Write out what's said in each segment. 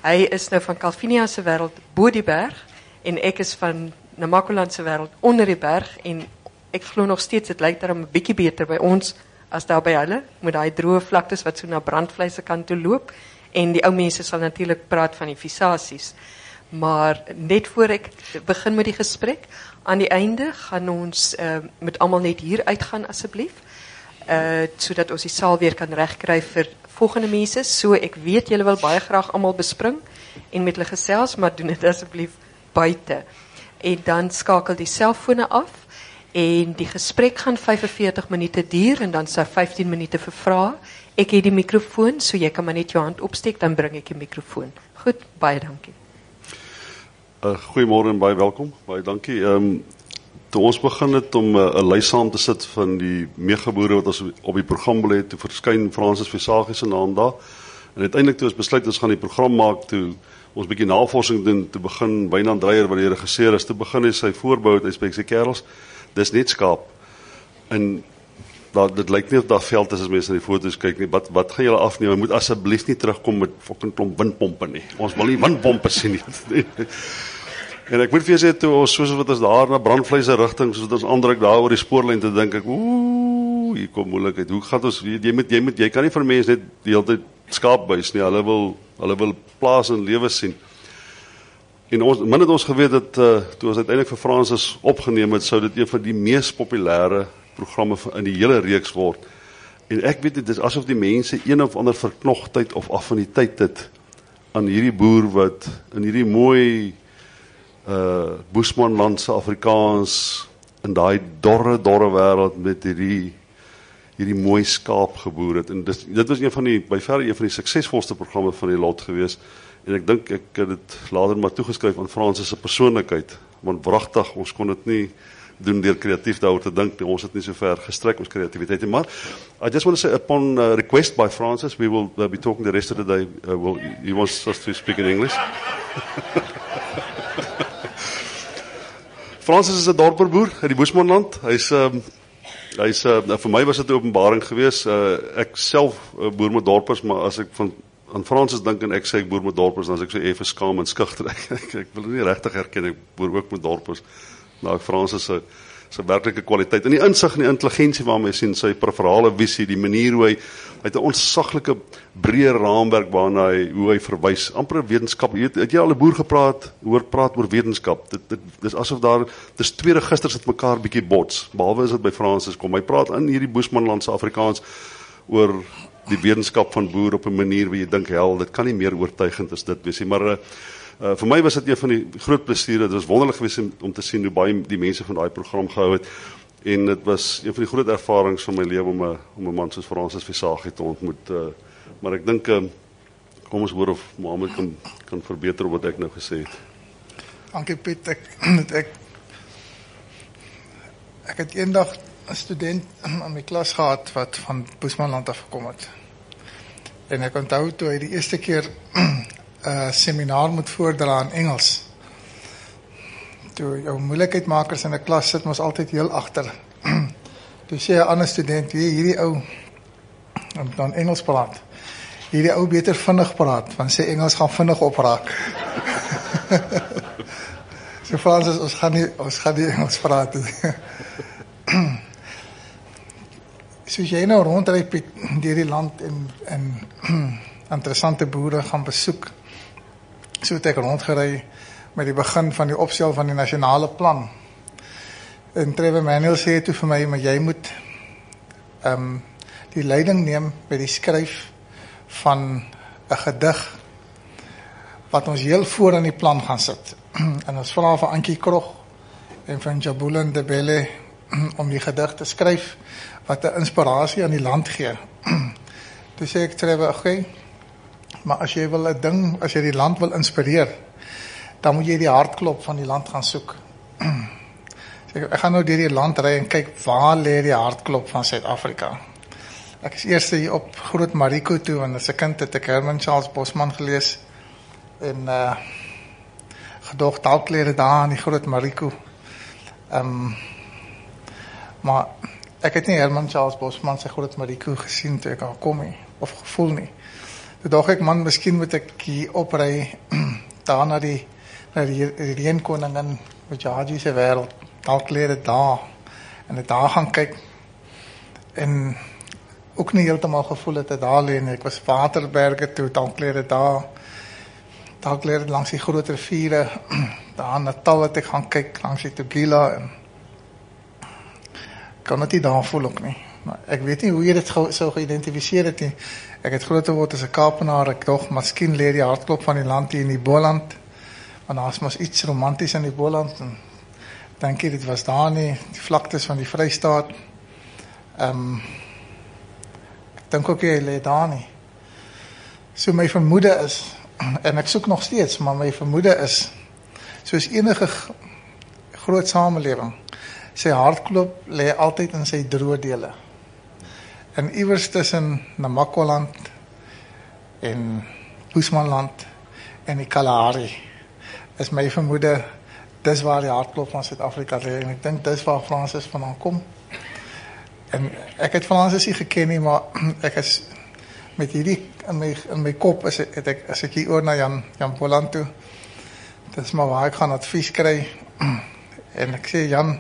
Hy is nou van Calvinia se wêreld bo die berg en ek is van Namakoland se wêreld onder die berg en ek glo nog steeds dit lyk daarom 'n bietjie beter by ons as daar by hulle met daai droë vlaktes wat so na brandvleis se kant toe loop en die ou mense sal natuurlik praat van die visasies. Maar net voor ek begin met die gesprek, aan die einde gaan ons met almal net hier uitgaan asseblief, sodat ons die saal weer kan regkry vir volgende mense. So ek weet julle wil baie graag almal bespring en met hulle gesels, maar doen dit asseblief buite. En dan skakel die selfone af en die gesprek gaan 45 minute duur en dan sal 15 minute vir vrae. Ek het die mikrofoon, so jy kan maar net jou hand opsteek, dan bring ek die mikrofoon. Goed, baie dankie. Goeiemôre en baie welkom. Baie dankie. Toe ons begin het om 'n lys saam te sit van die meegaboere wat ons op die program wil hê, toe verskyn Francis Visagie se naam daar. En uiteindelik toe ons besluit ons gaan die program maak, toe ons 'n bietjie navorsing doen, toe begin Wynand Dreyer wat die regisseur is, toe begin hy sy voorbou het, hy sê kerels, dis net skaap. En dit lyk nie of daar veld is as mense na die foto's kyk nie. Wat gaan julle afneem? Jy moet asseblief nie terugkom met fucking klomp windpompe nie. Ons wil nie windpompe sien nie. En ek moet vir jou sê, toe ons soos wat ons daar na brandvleis se rigting, soos wat ons aandruk daar oor die spoorlyn, te dink ek, hier kom moeilikheid. Hoe gaan ons, jy kan nie vir mense net die hele tyd skaap buis nie. Hulle wil plaas en lewe sien. En min het ons geweet dat toe ons uiteindelik vir Francis opgeneem het, sou dit een van die mees populêre programme in die hele reeks word. En ek weet dit is asof die mense een of ander verknogtheid of affiniteit het aan hierdie boer wat in hierdie mooi Boesmanlandse Afrikaans in daai dorre wêreld met hierdie mooi skaap geboer het. En dit was by verre een van die suksesvolste programme van die lot gewees. En ek dink ek het dit later maar toegeskryf aan Francis se persoonlikheid, want wragtig, ons kon dit nie doen deur kreatief daaroor te dink, ons het nie so ver gestrek ons kreatiwiteit nie, maar I just want to say, upon request by Francis, we will be talking the rest of the day, he wants us to speak in English. Francis is 'n dorperboer uit die Boesmanland. Hy's vir my was dit 'n openbaring geweest. Ek self boer met dorpers, maar as ek aan Francis dink en ek sê ek boer met dorpers, dan is ek so effe skaam en skugter. Ek wil nie regtig erken ek boer ook met dorpers. Nou Francis se werklike kwaliteit en die insig en die intelligensie waarmee hy sien sy preferale visie, die manier hoe hy het 'n ontsaglike breë raamwerk waarna hoe hy verwys, amper wetenskap. Het jy al 'n boer hoor praat oor wetenskap? Dis asof dis twee registers wat mekaar bietjie bots, behalwe is dit by Francis kom. Hy praat in hierdie Boesmanlandse Afrikaans oor die wetenskap van boer op 'n manier waar jy dink, dit kan nie meer oortuigend as dit wees nie, maar vir my was dit een van die groot plesiere. Dit was wonderlik geweest om te sien hoe baie die mense van daai program gehou het. En dit was een van die groot ervarings van my lewe om 'n man soos Francis Visagie te ontmoet. Maar ek dink, kom ons hoor of Mohammed kan verbeter op wat ek nou gesê het. Dankie Piet. Ek het eendag 'n student in my klas gehad wat van Boesmanland af gekom het. En ek onthou toe hy die eerste keer 'n seminaar moet voordra in Engels. Toe jou moeilikheidmakers in 'n klas sit mos altyd heel agter. Toe sê 'n ander student, hierdie ou moet dan Engels praat. Hierdie ou beter vinnig praat, want sy Engels gaan vinnig opraak. So Francis, ons gaan nie Engels praat. Soos jy nou rondry Piet deur die land en interessante boere gaan besoek. So het ek rondgery met die begin van die opstel van die nasionale plan. En Trevor Manuel sê toe vir my, maar jy moet die leiding neem by die skryf van 'n gedig wat ons heel voor in die plan gaan sit. En ons vra vir Antjie Krog en van Jabula Ndebele om die gedig te skryf wat 'n inspirasie aan die land gee. Toe sê ek Trevor, okay, maar as jy die land wil inspireer, dan moet jy die hartklop van die land gaan soek. Ek gaan nou deur die land ry en kyk waar lê die hartklop van Suid-Afrika. Ek is eers hier op Groot Mariko toe, en as 'n kind het ek Herman Charles Bosman gelees, en gedog dalklere daar in die Groot Mariko. Maar ek het nie Herman Charles Bosman sy Groot Mariko gesien toe ek al kom nie, of gevoel nie. Toe dacht ek, man, miskien moet ek hier opry, daar na die Reenkoningin met Jaji se wêreld, dalk leer dit daar, en dit daar gaan kyk, en ook nie heeltemal gevoel het daar lê nie. Ek was Waterberge toe, dalk leer dit daar, dalk leer dit langs die groot riviere, daar in Natal het ek gaan kyk, langs die Tugela, en ek kan dit nie daar voel ook nie. Maar ek weet nie hoe jy dit so geïdentifiseer het nie. Ek het groot geword as 'n Kaapenaar, ek dog, miskien lê die hartklop van die land hier in die Boland, want daar is mos iets romanties in die Boland, en dink jy dit was daar nie, die vlaktes van die Vrystaat. Ek dink ook jy lê daar nie. So my vermoede is, en ek soek nog steeds, maar my vermoede is, soos enige groot samelewing, sy hartklop lê altyd in sy droë dele. En iewers tussen Namakoland en Boesmanland en die Kalahari is my vermoede, dis waar die hartklop van Suid-Afrika lê, en ek dink dis waar Francis vandaan kom. En ek het Francis nie geken nie, maar ek is met hierdie in my kop as ek hier oor na Jan Boland toe, dis maar waar ek gaan advies kry, en ek sê, Jan,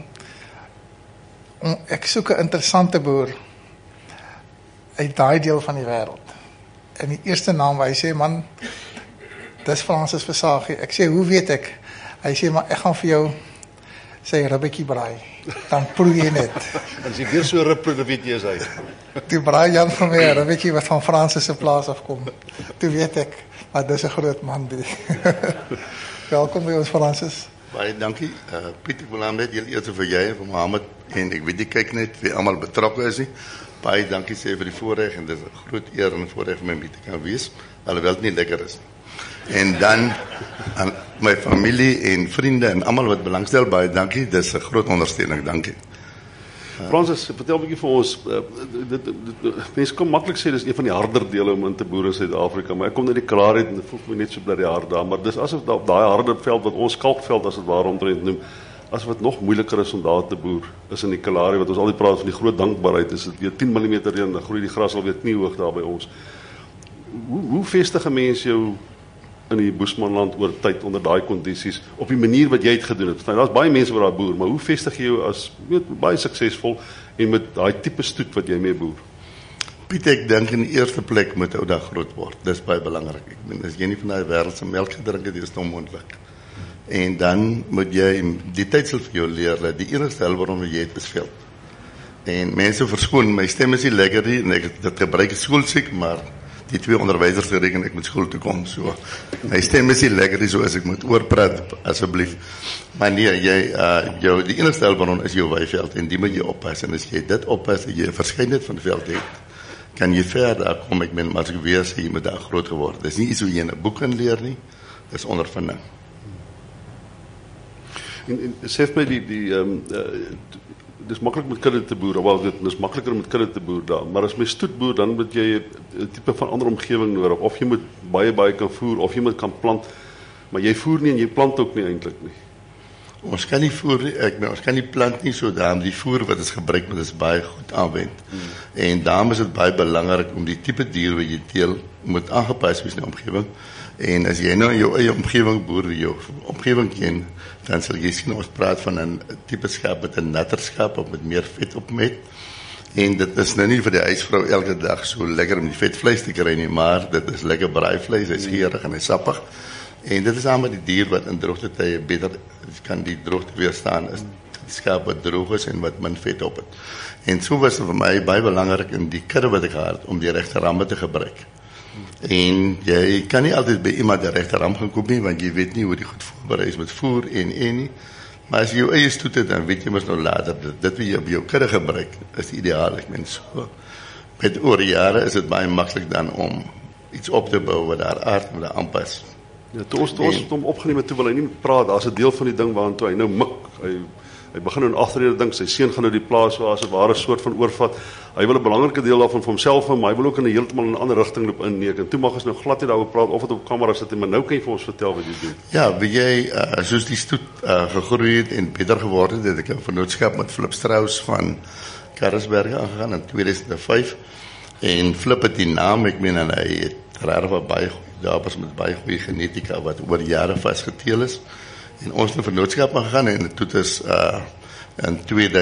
ek soek 'n interessante boer uit daai deel van die wêreld. En die eerste naam waar hy sê, man, dis Francis Visagie. Ek sê, hoe weet ek? Hy sê, maar ek gaan vir jou sy ribbetjie braai. Dan proe jy net. En as jy weer so rib proe, dan weet jy is hy. Toe braai Jan vir my 'n ribbetjie wat van Francis se plaas afkom. Toe weet ek, maar dis 'n groot man die. Welkom by ons, Francis. Baie dankie. Piet, ek wil aan net heel eers vir jy en vir Mohammed, en ek weet jy kyk net wie almal betrokke is nie. Baie dankie sê vir die voorreg, en dit is 'n groot eer en voorreg om met te kan wees, alhoewel dit nie lekker is. En dan aan my familie en vriende en almal wat belangstel, baie dankie. Dis 'n groot ondersteuning, dankie. Francis, vertel 'n bietjie vir ons, mense kan maklik sê dis een van die harder dele om in te boer in Suid-Afrika, maar ek kom net die klaar uit en dit voel my net so bly die hard daar, maar dis asof daai harde veld wat ons kalkveld as dit ware omtrent noem, asof dit nog moeiliker is om daar te boer, is in die Kalahari, wat ons altyd praat van die groot dankbaarheid, is dit weer 10 mm reën, dan groei die gras alweer kniehoog daar by ons. Hoe vestig 'n mens jou in die Boesmanland oor tyd onder daai kondisies op die manier wat jy het gedoen het? Daar's baie mense wat daar boer, maar hoe vestig jy jou as baie suksesvol en met daai tipe stoet wat jy mee boer? Piet, ek dink in die eerste plek moet ou dag groot word. Dis baie belangrik. Ek bedoel, as jy nie van daai wêreld se melk gedrink het, is dit onmoontlik. En dan moet jy, die tyd sal vir jou leer dat die enigste hulpbron wat jy het is veld. En mense verskoon, my stem is nie lekker nie, en ek dit gebruik is skoolsiek, maar die 2 onderwysers reken ek moet skool toe kom, so my stem is nie lekker nie, so as ek moet oorpraat, asseblief. Maar nee, die enigste hulpbron is jou weiveld, en die moet jy oppas, en as jy dit oppas, en jy 'n verskeidenheid van veld het, kan jy verder kom. Ek meen, maar as ek weer sê, jy moet daar groot geword. Dis nie iets wat jy in 'n boek kan leer nie, dis ondervinding. En sê vir my dis maklik met kudde te boer, wel dit is makliker met kudde te boer daar, maar as my stoet boer, dan moet jy 'n tipe van ander omgewing nodig, of jy moet baie kan voer, of jy moet kan plant, maar jy voer nie en jy plant ook nie eintlik nie. Ons kan nie voer, ons kan nie plant nie, so daarom die voer wat ons gebruik moet is baie goed aanwend. En daarom is dit baie belangrik om die tipe dier wat jy teel moet aangepas wees in die omgewing. En as jy nou in jou eie omgewing boer, jou omgewing ken, dan sal jy sien ons praat van 'n tipe skaap met 'n natter skaap of met meer vet op met. En dit is nou nie vir die huisvrou elke dag so lekker om die vetvleis te kry nie, maar dit is lekker braaivleis, hy's geurig en hy's sappig. En dit is aan met die dier wat in droogte tye beter kan die droogte weerstaan, is die skaap wat droog is en wat min vet op het. En so was dit vir my baie belangrik in die kudde wat ek gehad om die regte ramme te gebruik. En jy kan nie altyd by iemand die regte ram gaan koop nie, want jy weet nie hoe die goed voorberei is met voer en nie. Maar as jy jou eie stoet het, dan weet jy mos nou later, dit wat jy op jou kudde gebruik, is ideaal. Ek meen so, met oor jare is dit baie maklik dan om iets op te bou wat daar aard moet aanpas. Ja, toe ons het hom opgeneem het, toe wil hy nie praat, daar's 'n deel van die ding waartoe hy nou mik, hy begin nou in agterrede dink, sy seun gaan nou die plaas waar as 'n ware soort van oorvat, hy wil 'n belangrike deel daarvan vir homself, maar hy wil ook in 'n heeltemal 'n ander rigting loop inneek, en toe mag ons nou glad nie daaroor praat, of het op kamera sit, maar nou kan jy vir ons vertel wat jy doen. Ja, wie jy, soos die stoet gegroei het en beter geword het ek 'n vennootskap met Flip Strauss van Karasberg aangegaan in 2005, en Flip het die naam, ek meen, en hy het regtig baie goeie dames met baie goeie genetika wat oor jare vasgeteel is. En ons het 'n vennootskap gegaan en dit is in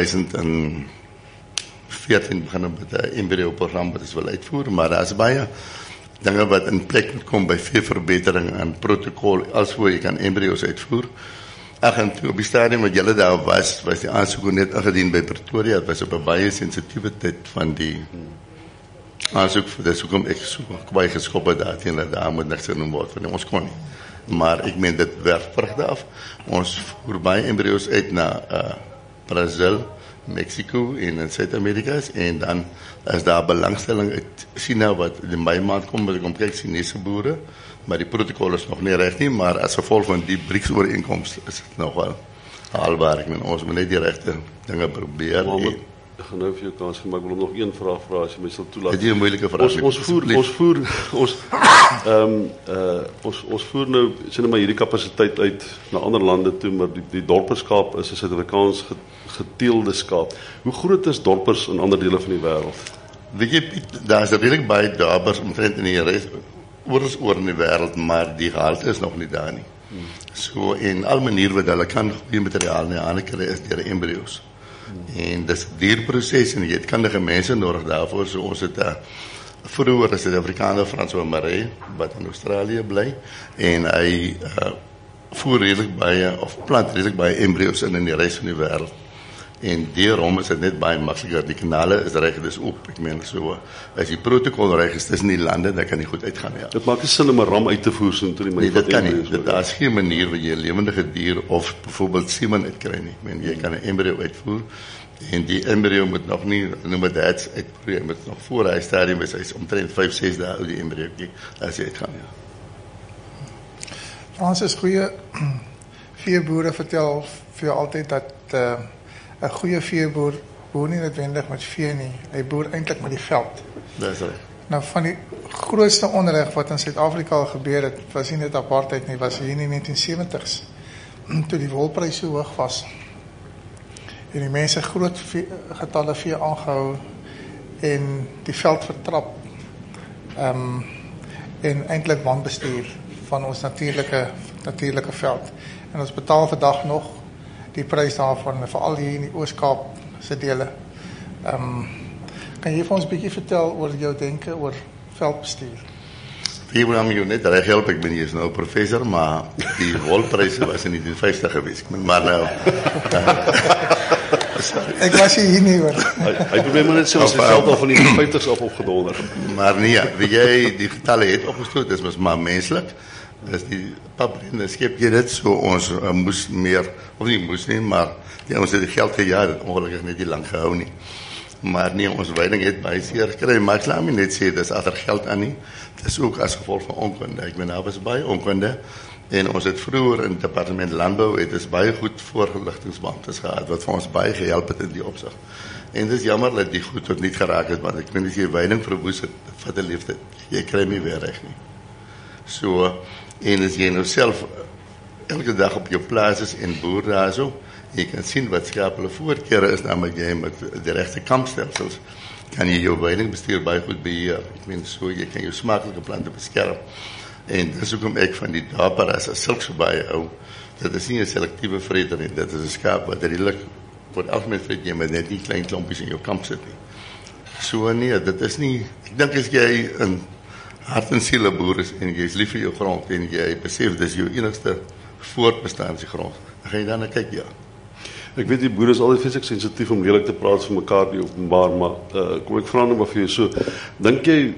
2014 begin met 'n embryo program wat ons wil uitvoer, maar daar is baie dinge wat in plek moet kom by veeverbetering en protokol alsvoor jy kan embryos uitvoer. Ag en toe op die stadium wat julle daar was die aansoek net ingedien by Pretoria. Dit was op 'n baie sensitiewe tyd van die aansoek vir dis hoekom ek so baie geskop het daar moet niks genoem word van ons kon nie. Maar ek meen dit werk vrugte af. Ons voer baie embryos uit na Brazil, Mexico en in Suid-Amerika en dan is daar belangstelling uit China wat in Mei maand kom, wat kom kyk Chinese boere, maar die protokol is nog nie reg nie, maar as gevolg van die BRICS-ooreenkoms is dit nog wel haalbaar. Ek meen ons moet net die regte dinge probeer. Ek gaan nou vir jou kans gee, maar ek wil nog een vraag vra as jy my sal toelaat. Dit is 'n moeilike vraag. Ons voer nou sien maar hierdie kapasiteit uit na ander lande toe, maar die dorperskaap is 'n Suid-Afrikaans geteelde skaap. Hoe groot is dorpers in ander dele van die wêreld? Weet jy Piet, daar is regtig baie dorpers omtrent in die res oor in die wêreld, maar die gehalte is nog nie daar nie. So en al maniere wat hulle kan goeie materiaal nie aan kry is deur embryos. En dis 'n duur proses en jy het kundige mense nodig daarvoor. So ons het vroeër is 'n Afrikaner François Maree wat in Australië bly en hy voer redelik baie of plant redelik baie embryos in die res van die wêreld. En daarom is dit net baie makliker. Die kanale is reg, dis oop. Ek meen so as die protokol reg is tussen die lande, dan kan jy goed uitgaan, ja. Dit maak nie sin om 'n ram uit te voer so toe nie, maar nee, dit kan nie. Daar is geen manier waar jy 'n lewendige dier of byvoorbeeld semen uitkry nie. Ek meen jy kan 'n embryo uitvoer en die embryo moet nog nie noem dit uitvoer, jy moet nog voor hy stadium is, hy's omtrent 5-6 dae oud die embryo as jy uitgaan, ja. Fransis, goeie veeboere vertel vir jou altyd dat 'n goeie veeboer boer nie noodwendig met vee nie. Hy boer eintlik met die veld. Dis reg. Nou van die grootste onreg wat in Suid-Afrika al gebeur het, was nie net apartheid nie, was hier in die 1970s toe die wolprys so hoog was. En die mense groot getalle vee aangehou en die veld vertrap. En eintlik wanbestuur van ons natuurlike veld. En ons betaal vandag nog die prys daarvan, veral hier in die Oos-Kaap se dele. Kan jy vir ons 'n bietjie vertel oor jou denke oor veldbestuur? Wie wil my net reg help? Ek ben hier nou professor, maar die wolpryse was in die 50 geweest. Maar nou ek was hier nie hoor. Hy probeer maar net sê ons het veld al van die 50s af opgedonder. Maar nee, wie jy die getalle het opgestoot, dis mos maar menslik. Dis die paprinde skep jy dit so ons moes meer of nie moes nie, maar ja, ons het die geld gejaag, dit ongelukkig net nie lank gehou nie. Maar nee, ons veiding het baie seer gekry, maar ek laat my net sê dis ander geld aan nie. Dis ook as gevolg van onkunde. Ek meen daar was baie onkunde en ons het vroeër in departement landbou het ons baie goed voorgeligtingsbeamptes gehad wat vir ons baie gehelp het in die opsig. En dis jammer dat die goed tot niet geraak het, want ek meen as jy veiding verwoes het, vat 'n leeftyd. Jy kry nie weer reg nie. So en as jy nou self elke dag op jou plaas is en boer daar so, jy kan sien wat skaap hulle voorkeure is, namelijk jy met die regte kampstelsels, kan jy jou veilingbestuur baie goed beheer. Ek meen so, jy kan jou smakelike plante beskerm. En dis hoekom ek van die daparas as sulks so baie hou. Dit is nie 'n selektiewe vreter nie, dit is 'n skaap wat redelik voor algemeen vreet jy met net nie klein klompies in jou kamp sit nie. So nee, dit is nie, ek dink as jy 'n hart en siele boer is en jy is lief vir jou grond en jy besef dis jou enigste voortbestaansgrond, dan gaan jy daarna kyk, ja. Ek weet die boere is altyd vreeslik sensitief om eerlik te praat vir mekaar die openbaar, maar kom ek vra nou maar vir jou so, dink jy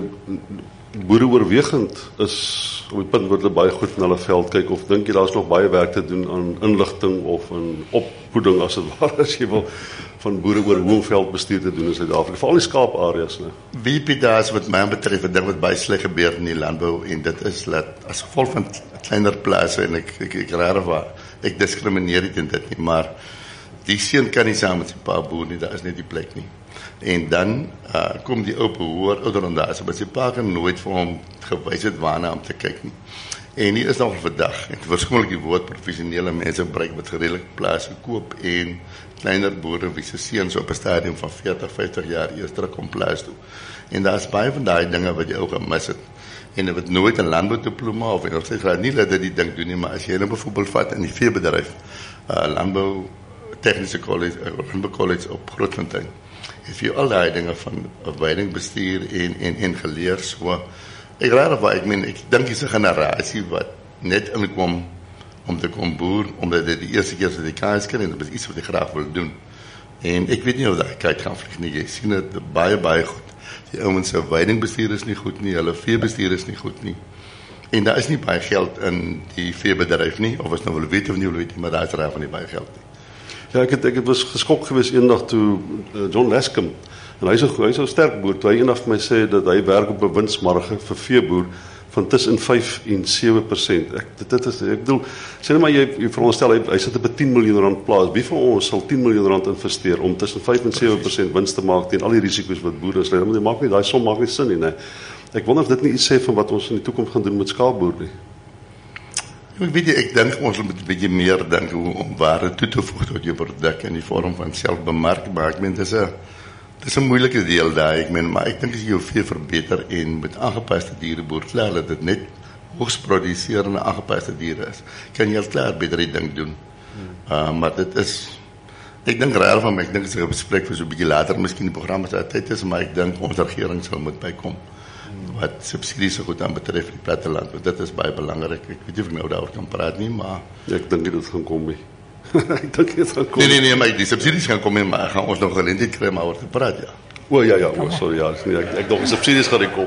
boere oorwegend is op die punt waar hulle baie goed na hulle veld kyk, of dink jy daar's nog baie werk te doen aan inligting of aan opvoeding as dit ware as jy wil van boere oor hoe om veldbestuur te doen in Suid-Afrika, veral die skaapareas, né? Wie Piet, wat my betref, 'n ding wat baie sleg gebeur in die landbou en dit is dat as gevolg van kleiner plase en ek raar waar ek diskrimineer dit en dit nie, maar die seun kan nie saam met sy pa boer nie, daar is net die plek nie. En dan kom die ou behoor ouderdom daar, so, maar sy pa kan nooit vir hom gewys het waarna om te kyk nie. En hier is nog vandag, en verskoonlik die woord professionele mense gebruik wat geredelik plase koop en kleiner boere wie se seuns op 'n stadium van 40, 50 jaar eers terugkom plaas toe. En daar's baie van daai dinge wat jy ook gemis het. en hulle het nooit 'n landboudiploma of nog steeds graad nie dat dit ding doen nie, maar as jy nou byvoorbeeld vat in die veebedryf, landbou tegniese college, landbou college op Grootfontein, het jy al daai dinge van weidingbestuur en geleer, so ek raar waar ek dink dis 'n generasie wat net inkom om te kom boer, omdat dit die eerste keer is dat die kans kry en dit is iets wat jy graag wil doen. En ek weet nie of daai kite gaan vlieg nie. Jy sien dit baie goed. Die ouens se weidingbestuur is nie goed nie, hulle veebestuur is nie goed nie. En daar is nie baie geld in die veebedryf nie, of as nou wil weet of nie wil weet nie, maar daar is raar van nie baie geld nie. Ja, ek was geskok geweest eendag toe John Lescombe, en hy's 'n sterk boer, toe hy eendag vir my sê dat hy werk op 'n winsmarge vir veeboer van tussen 5 en 7%. Ek bedoel, sê net maar jy veronderstel hy sit op 'n 10 miljoen rand plaas. Wie van ons sal 10 miljoen rand investeer om tussen 5 en 7% wins te maak teen al die risiko's wat boere insluit? Want dit maak nie, daai som maak nie sin nie, nee. Ek wonder of dit nie iets sê van wat ons in die toekoms gaan doen met skaapboer nie. Ek dink ons moet 'n bietjie meer dink om waarde toe te voeg tot jou produk in die vorm van selfbemark, maar dis 'n moeilike deel daar. Maar ek dink as jy jou vee verbeter en met aangepaste diereboer klaar dat dit net hoogs produserende aangepaste diere is, kan jy al klaar beter die ding doen. Maar dit is, ek dink raar van my, ek dink dit is 'n bespreek vir so 'n bietjie later, miskien die programme se tyd is, maar ek dink ons regering sal moet bykom wat subsidies so goed aan betref die platteland, want dit is baie belangrik. Ek weet nie of ek nou daaroor kan praat nie, maar ek dink dit gaan kom nie. Ek dink dit gaan kom. Nee, maar die subsidies gaan kom, maar gaan ons nog geleentheid kry om oor te praat, ja. Sorry, ek dink subsidies gaan kom.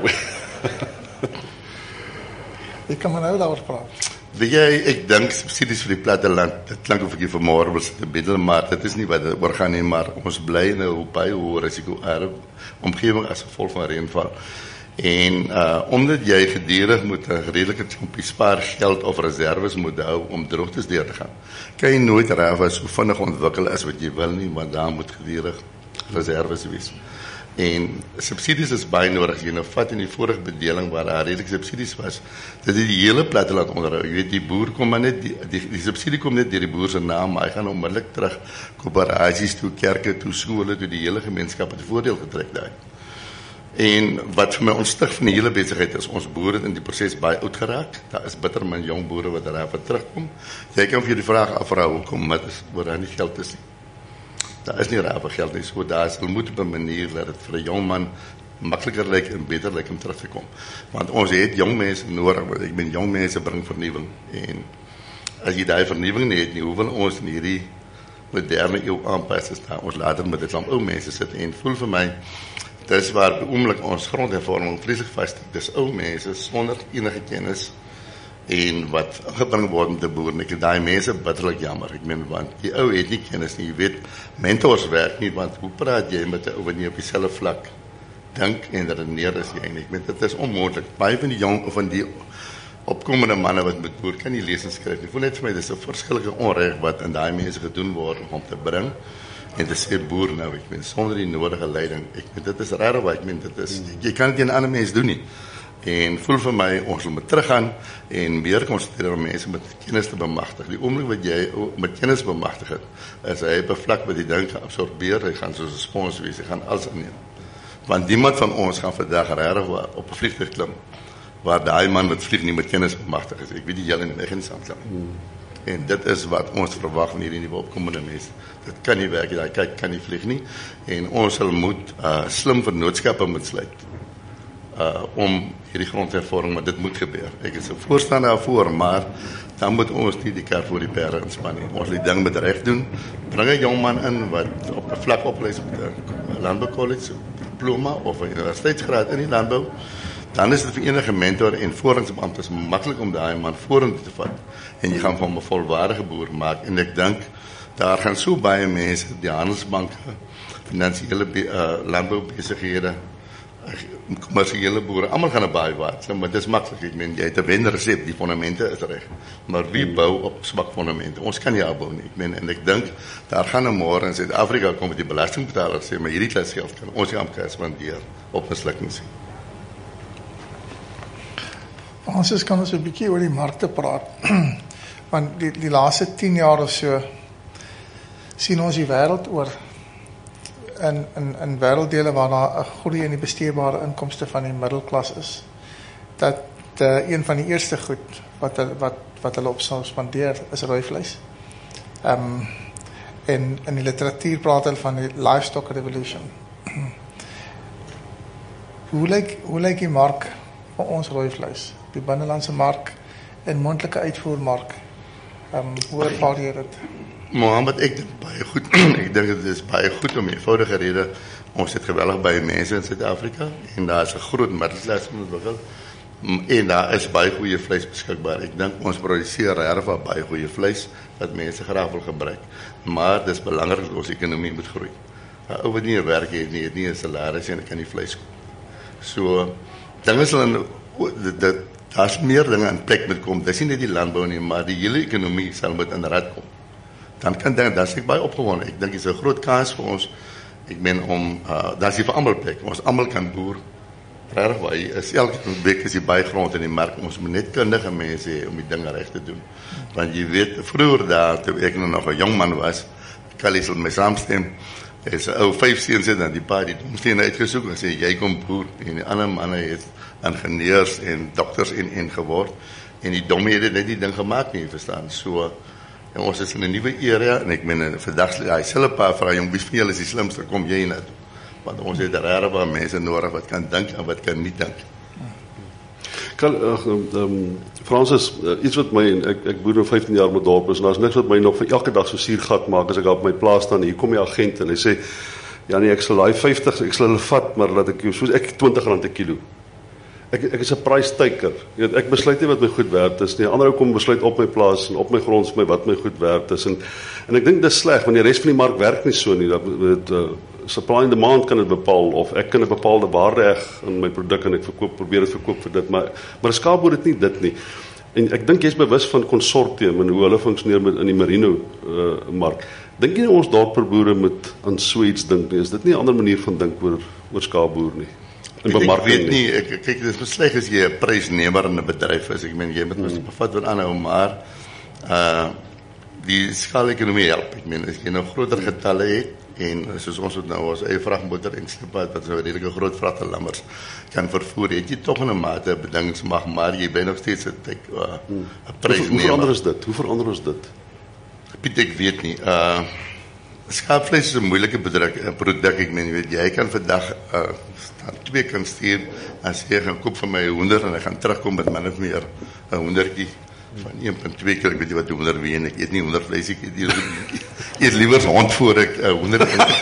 Ek kan maar nou daaroor praat. Weet jy, ek dink subsidies vir die platteland, dit klink of ek hier vanmôre wil sit te bedel, maar dit is nie wat dit oor gaan nie, maar ons bly in 'n baie hoë risiko-arme omgewing as gevolg van reënval. En omdat jy gedurig moet 'n redelike klompie spaar geld of reserves moet hou om droogtes deur te gaan, kan jy nooit raaf so vinnig ontwikkel as wat jy wil nie, want daar moet gedurig reserves wees. En subsidies is baie nodig. Jy nou vat in die vorige bedeling waar daar redelike subsidies was, dat die hele platteland onderhou. Jy weet, die boer kom maar net, die subsidie kom net deur die boer se naam, maar hy gaan onmiddellik terug koöperasies toe, kerke toe, skole toe, die hele gemeenskap het voordeel getrek daai. En wat vir my ontstig van die hele besigheid is, ons boere het in die proses baie oud geraak. Daar is bitter min jong boere wat daarvan terugkom. Jy kan vir jou die vraag afvra hoekom, maar dis oor daar nie geld is nie. Daar is nie raar geld nie, so daar sal moet op 'n manier dat dit vir 'n jong man makliker lyk en beter lyk om terug te kom. Want ons het jong mense nodig, want ek jong mense bring vernuwing. En as jy daai vernuwing nie het nie, hoe wil ons in hierdie moderne eeu aanpas as daar ons later met 'n klomp ou mense sit en voel vir my dis waar oomblik ons grondhervorming vreeslik vassteek. Dis ou mense sonder enige kennis en wat gebring word om te boer. Ek daai mense bitterlik jammer. Want die ou het nie kennis nie. Jy weet, mentors werk nie, want hoe praat jy met 'n ou wat nie op dieselfde vlak dink en redeneer as jy nie? Dit is onmoontlik. Baie van die jong of van die opkomende manne wat met boer kan nie lees en skryf nie. Voel net vir my dis 'n verskillike onreg wat in daai mense gedoen word om te bring. En te sê boer nou, sonder die nodige leiding. Dit is raar wat dit is. Jy kan dit aan ander mense doen nie. En voel vir my, ons moet teruggaan en meer konsentreer om mense met kennis te bemagtig. Die oomblik wat jy met kennis bemagtig het, is hy op 'n vlak wat die ding gaan absorbeer, hy gaan soos 'n spons wees, hy gaan alles inneem. Want niemand van ons gaan vandag regtig op 'n vliegtuig klim, waar daai man wat vlieg nie met kennis bemagtig is. Ek weet die julle nie saamstem. En dit is wat ons verwag van hierdie nuwe opkomende mense. Dit kan nie werk, daai kyk kan nie vlieg nie. En ons sal moet slim vennootskappe moet sluit. Om hierdie grondhervorming, maar dit moet gebeur. Ek is 'n voorstander daarvoor, maar dan moet ons nie die kar voor die perde inspan nie. Ons moet die ding met reg doen. Bring 'n jong man in wat op 'n vlak opgeleid op 'n landboukollege diploma of 'n universiteitsgraad in die landbou. Dan is dit vir enige mentor en voorlingsbeamptes maklik om daai man vorentoe te vat. En jy gaan van 'n volwaardige boer maak. En ek dink daar gaan so baie mense, die handelsbanke, finansiële landboubesighede, kommersiële boere, almal gaan 'n baie waard. Maar dit is maklik. Jy het 'n wenresep, die fondamente is reg. Maar wie bou op swak fondamente? Ons kan nie bou nie. En ek dink daar gaan 'n môre in Suid-Afrika kom met die belastingbetalers sê, maar hierdie klas geld kan ons nie aan spandeer op mislukkings. Ons kan ons 'n bietjie oor die markte praat. Want die laaste 10 jaar of so sien ons die wêreld oor in wêrelddele waar daar 'n groei in die bestuurbare inkomste van die middelklas is, dat een van die eerste goed wat hulle op sal spandeer is rooi vleis. En in die literatuur praat hulle van die livestock revolution. Hoe lyk die mark vir ons rooi vleis? Die binnelandse mark en mondelike uitvoermark. Hoe ervaar jy dit? Mohammed, ek dink baie goed. Ek dink dit is baie goed om eenvoudige rede. Ons het geweldig baie mense in Suid-Afrika en daar is 'n groot middelklas ontwikkel. En daar is baie goeie vleis beskikbaar. Ek dink ons produseer regtig baie goeie vleis wat mense graag wil gebruik. Maar dis belangrik dat ons ekonomie moet groei. 'n Ou wat nie 'n werk het nie, 'n salaris en kan nie vleis koop. So dinge sal daar's meer dinge in plek moet kom. Dis nie net die landbou nie, maar die hele ekonomie sal moet in rad kom. Dan kan dan is ek baie opgewonde. Ek dink dit is 'n groot kans vir ons. Ek meen om daar's hier vir almal plek. Ons almal kan boer. Regtig baie is elke week is die baie grond in die mark. Ons moet net kundige mense hê om die dinge reg te doen. Want jy weet, vroeër daar toe ek nog 'n jong man was, Callie sal my saamstem. Is 'n ou 5 seuns het dan die pa die domsteen uitgesoek en sê jy kom boer en die ander manne het ingenieurs en dokters en geword en die domme het net die ding gemaak nie, verstaan. So en ons is in 'n nuwe era en ek meen vandag hy selfe pa vra jong wie van julle is die slimste, kom jy na toe. Want ons het regtig mense nodig wat kan dink en wat kan nie dink. Francis, iets wat my, ek boer nou 15 jaar met dorp is, en daar's niks wat my nog vir elke dag so suurgat maak as ek op my plaas staan, hier kom die agent en hy sê, ja nee, ek sal daai 50, ek sal hulle vat, maar laat ek jou, soos ek R20 'n kilo. Ek is 'n prystyker. Jy weet, ek besluit nie wat my goed werd is nie. Ander ou kom besluit op my plaas en op my grond vir my wat my goed werd is. En ek dink dit is sleg want die res van die mark werk nie so nie. Dat supply and demand kan dit bepaal of ek kan 'n bepaalde waarde hê in my produk en ek probeer dit verkoop vir dit, maar 'n skaapboer het nie dit nie. En ek dink jy's bewus van konsortium en hoe hulle funksioneer met in die merino mark. Dink jy ons dorpboere moet aan so iets dink nie? Is dit nie 'n ander manier van dink oor skaapboer nie? Ek weet nie, kyk dit is besleg as jy 'n prysnemer in 'n bedryf is. Ek meen jy moet mos bevat wat aanhou, maar die skaalekonomie help. Ek meen as jy nou groter getalle het en soos ons het nou ons eie vragmotor en skippaat wat so 'n redelike groot vragte lammers kan vervoer, het jy tog in 'n mate bedingingsmag, maar jy bly nog steeds 'n prysnemer. Hoe verander is dit? Hoe verander ons dit? Piet, ek weet nie. Skaapvleis is 'n moeilike produk. Ek meen jy weet jy kan vandag twee kan stuur en sê gaan koop vir my 'n hoender en hy gaan terugkom met min of meer 'n hoendertjie van 1.2 kg. Ek weet nie wat 'n hoender weeg nie. Ek eet nie hoendervleis ek eet liewer hond voor ek hoender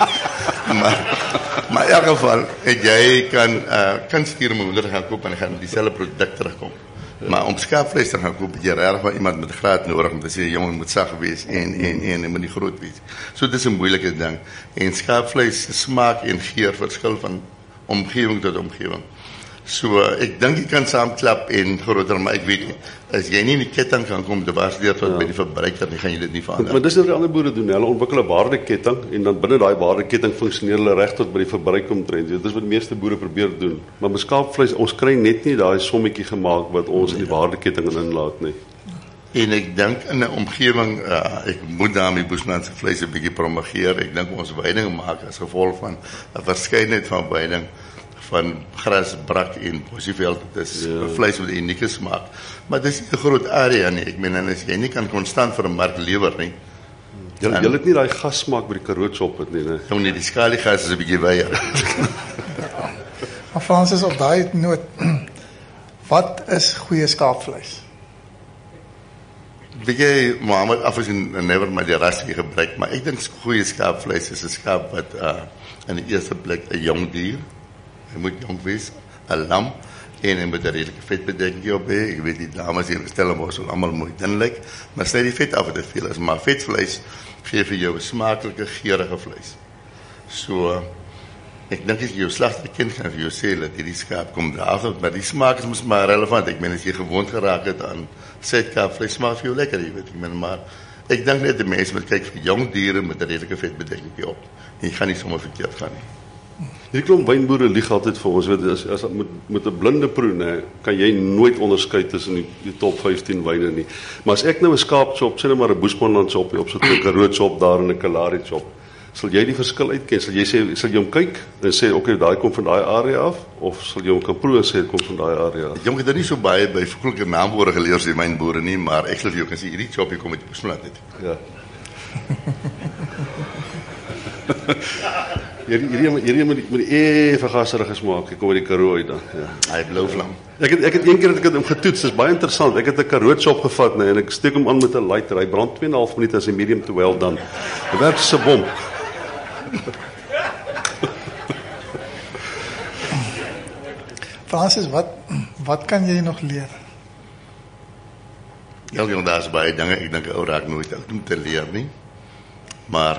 maar in elk geval jy kan stuur om 'n hoender gaan koop en hy gaan dieselfde produk terugkom. Maar om skaapvleis te gaan koop, jy regtig maar iemand met graad nodig om te sê jongen moet sag wees en moet nie groot wees. So dit is 'n moeilike ding. En skaapvleis smaak en geur verskil van omgewing tot omgewing. So ek dink jy kan saamklap en groter, maar ek weet nie, as jy nie in die ketting kan kom te waardeer tot by die verbruiker nie, gaan jy dit nie verander. Maar dis wat die ander boere doen, hulle ontwikkel 'n waardeketting en dan binne daai waardeketting funksioneer hulle reg tot by die verbruiker omtrent. Dit is wat die meeste boere probeer doen. Maar met skaapvleis, ons kry net nie daai sommetjie gemaak wat ons in die waardeketting inlaat nie. En ek dink in 'n omgewing, ek moet daarmee Bushman se vleis 'n bietjie promoveer. Ek dink ons veiding maak as gevolg van 'n verskeidenheid van veiding van gras, brak en bosieveld. Dit is vleis met 'n unieke smaak. Maar dis 'n groot area nie. Ek meen as jy nie kan konstant vir 'n mark lewer nie. Julle het nie daai gassmaak by die Karoo op het nie, né? Nou nie, die skaliegas is 'n bietjie weier. Maar Francis, op daai noot, wat is goeie skaapvleis? Weet jy, Mohammed, afgesien never my die rassie gebruik, maar ek dink goeie skaapvleis is 'n skaap wat in die eerste plek 'n jong dier. Hy moet jong wees, 'n lam en hy moet 'n redelike vetbedekking op hê. Ek weet die dames hier stel mos almal mooi dun lyk, maar sny die vet af wat te veel is, maar vetvleis gee vir jou 'n smaaklike, geurende vleis. So ek dink as jy jou slagterkind gaan vir jou sê dat hierdie skaap kom daarvan, maar die smaak is mos maar relevant. Ek meen as jy gewoond geraak het aan Suid-Kaapvleis, smaak vir jou lekker, jy weet. Ek meen maar ek dink net die mense moet kyk vir jong diere met 'n redelike vetbedekking op. En jy gaan nie sommer verkeerd gaan nie. Hierdie klomp wynboere lieg altyd vir ons, weet as met 'n blinde proe, né, kan jy nooit onderskei tussen die top 15 wyne nie. Maar as ek nou 'n skaapchop, sê net maar 'n Bushmanland chop opsit, 'n Karoo chop daar en 'n Kalahari chop, Sal jy die verskil uitken? Sal jy hom kyk en sê okay, daai kom van daai area af of sal jy hom kan proe en sê dit kom van daai area af? Jong, ek het nie so baie byvoeglike naamwoorde geleer as die mynboere nie, maar ek sal vir jou kan sê hierdie choppie kom uit die Boesmanland uit. Ja. Hierdie moet die vergasserig maak. Ek kom uit die Karoo uit dan. Ja. Hy blou vlam. Ek het een keer dat ek het hom getoets. Dis baie interessant. Ek het 'n Karoo chop gevat en ek steek hom aan met 'n lighter. Hy brand 2,5 minute as 'n medium to well dan. Dit werk so bom. Francis, wat kan jy nog leer? Ja, daar's baie dinge. Ek dink 'n ou raak nooit oud om te leer nie. Maar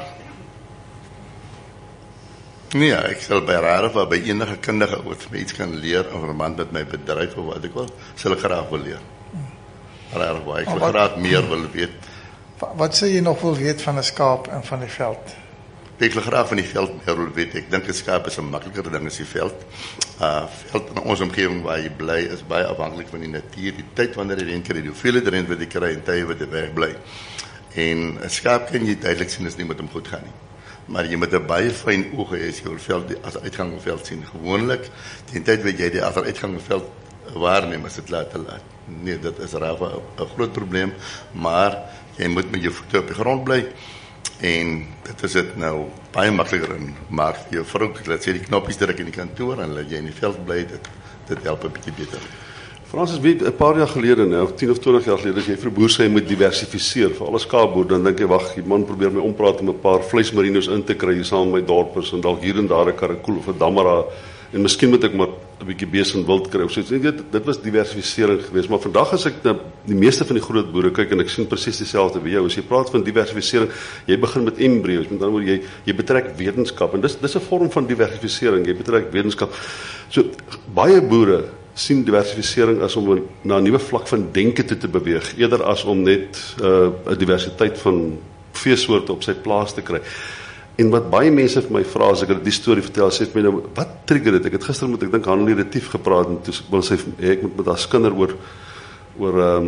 nee, ek sal by rare of by enige kundige wat my iets kan leer in verband met my bedryf of wat ek wil, sal ek graag wil leer. Rare waar ek graag meer wil weet. Wat sê jy nog wil weet van 'n skaap en van die veld? Ek wil graag van die veld meer wil weet. Ek dink 'n skaap is 'n makliker ding as die veld. Veld in ons omgewing waar jy bly is baie afhanklik van die natuur, die tyd wanneer jy renker, die hoeveelheid rent wat jy kry en tye wat jy wegbly. En 'n skaap kan jy duidelik sien as nie met hom goed gaan nie. Maar jy moet 'n baie fyn oog hê as jy jou veld as uitgangveld sien. Gewoonlik teen tyd wat jy die agteruitgangveld waarneem, is dit laat. Nee, dit is raaf 'n groot probleem, maar jy moet met jou voete op die grond bly. En dit is dit nou baie makliker en maak vir jou vrou, laat sê die knoppies druk in die kantoor en laat jy in die veld bly, dit help 'n bietjie beter. Francis, weet 'n paar jaar gelede nou, 10 of 20 jaar gelede, as jy vir 'n boer sê jy moet diversifiseer, vir alle skaapboer, dan dink jy wag, die man probeer my ompraat om 'n paar vleismerinos in te kry saam met my dorpers en dalk hier en daar 'n karakoel of 'n dammara en miskien moet ek maar 'n bietjie bees en wild kry of so iets. Dit was diversifisering geweest, maar vandag as ek na die meeste van die groot boere kyk en ek sien presies dieselfde wie jou. As jy praat van diversifisering, jy begin met embryos, met ander woorde jy betrek wetenskap en dis 'n vorm van diversifisering. Jy betrek wetenskap. So baie boere sien diversifisering as om na 'n nuwe vlak van denke toe te beweeg, eerder as om net 'n diversiteit van veesoorte op sy plaas te kry. En wat baie mense vir my vra as ek die storie vertel, sê vir my nou, wat trigger dit? Ek het gister met ek dink Hanlie Retief gepraat en toe wil sy ek moet met haar skinder oor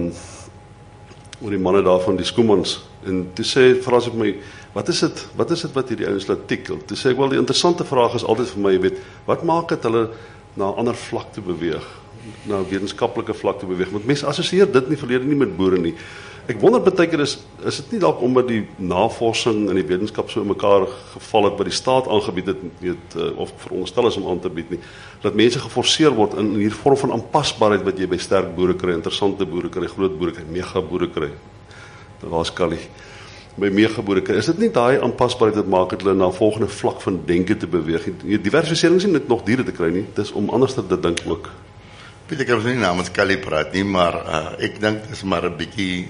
die manne daar van die Skoemans en toe vra sy vir my, wat is dit wat hierdie ouens laat tikkel? Toe sê ek wel die interessante vraag is altyd vir my, jy weet, wat maak dit hulle na 'n ander vlak te beweeg, na 'n wetenskaplike vlak te beweeg? Want mense assosieer dit nie verlede nie met boere nie. Ek wonder baie keer is dit nie dalk omdat die navorsing en die wetenskap so in mekaar geval het wat die staat aangebied het, weet, of veronderstel is om aan te bied nie, dat mense geforseer word in hierdie vorm van aanpasbaarheid wat jy by sterk boere kry, interessante boere kry, groot boere kry, mega boere kry. Dit was Kali. By mega boere kry. Is dit nie daai aanpasbaarheid wat maak dat hulle na 'n volgende vlak van denke te beweeg? Die diversifisering is nie net nog diere te kry nie, dis om anders te dink ook. Ek kan nie namens Kali praat nie, maar ek dink dit is maar 'n bietjie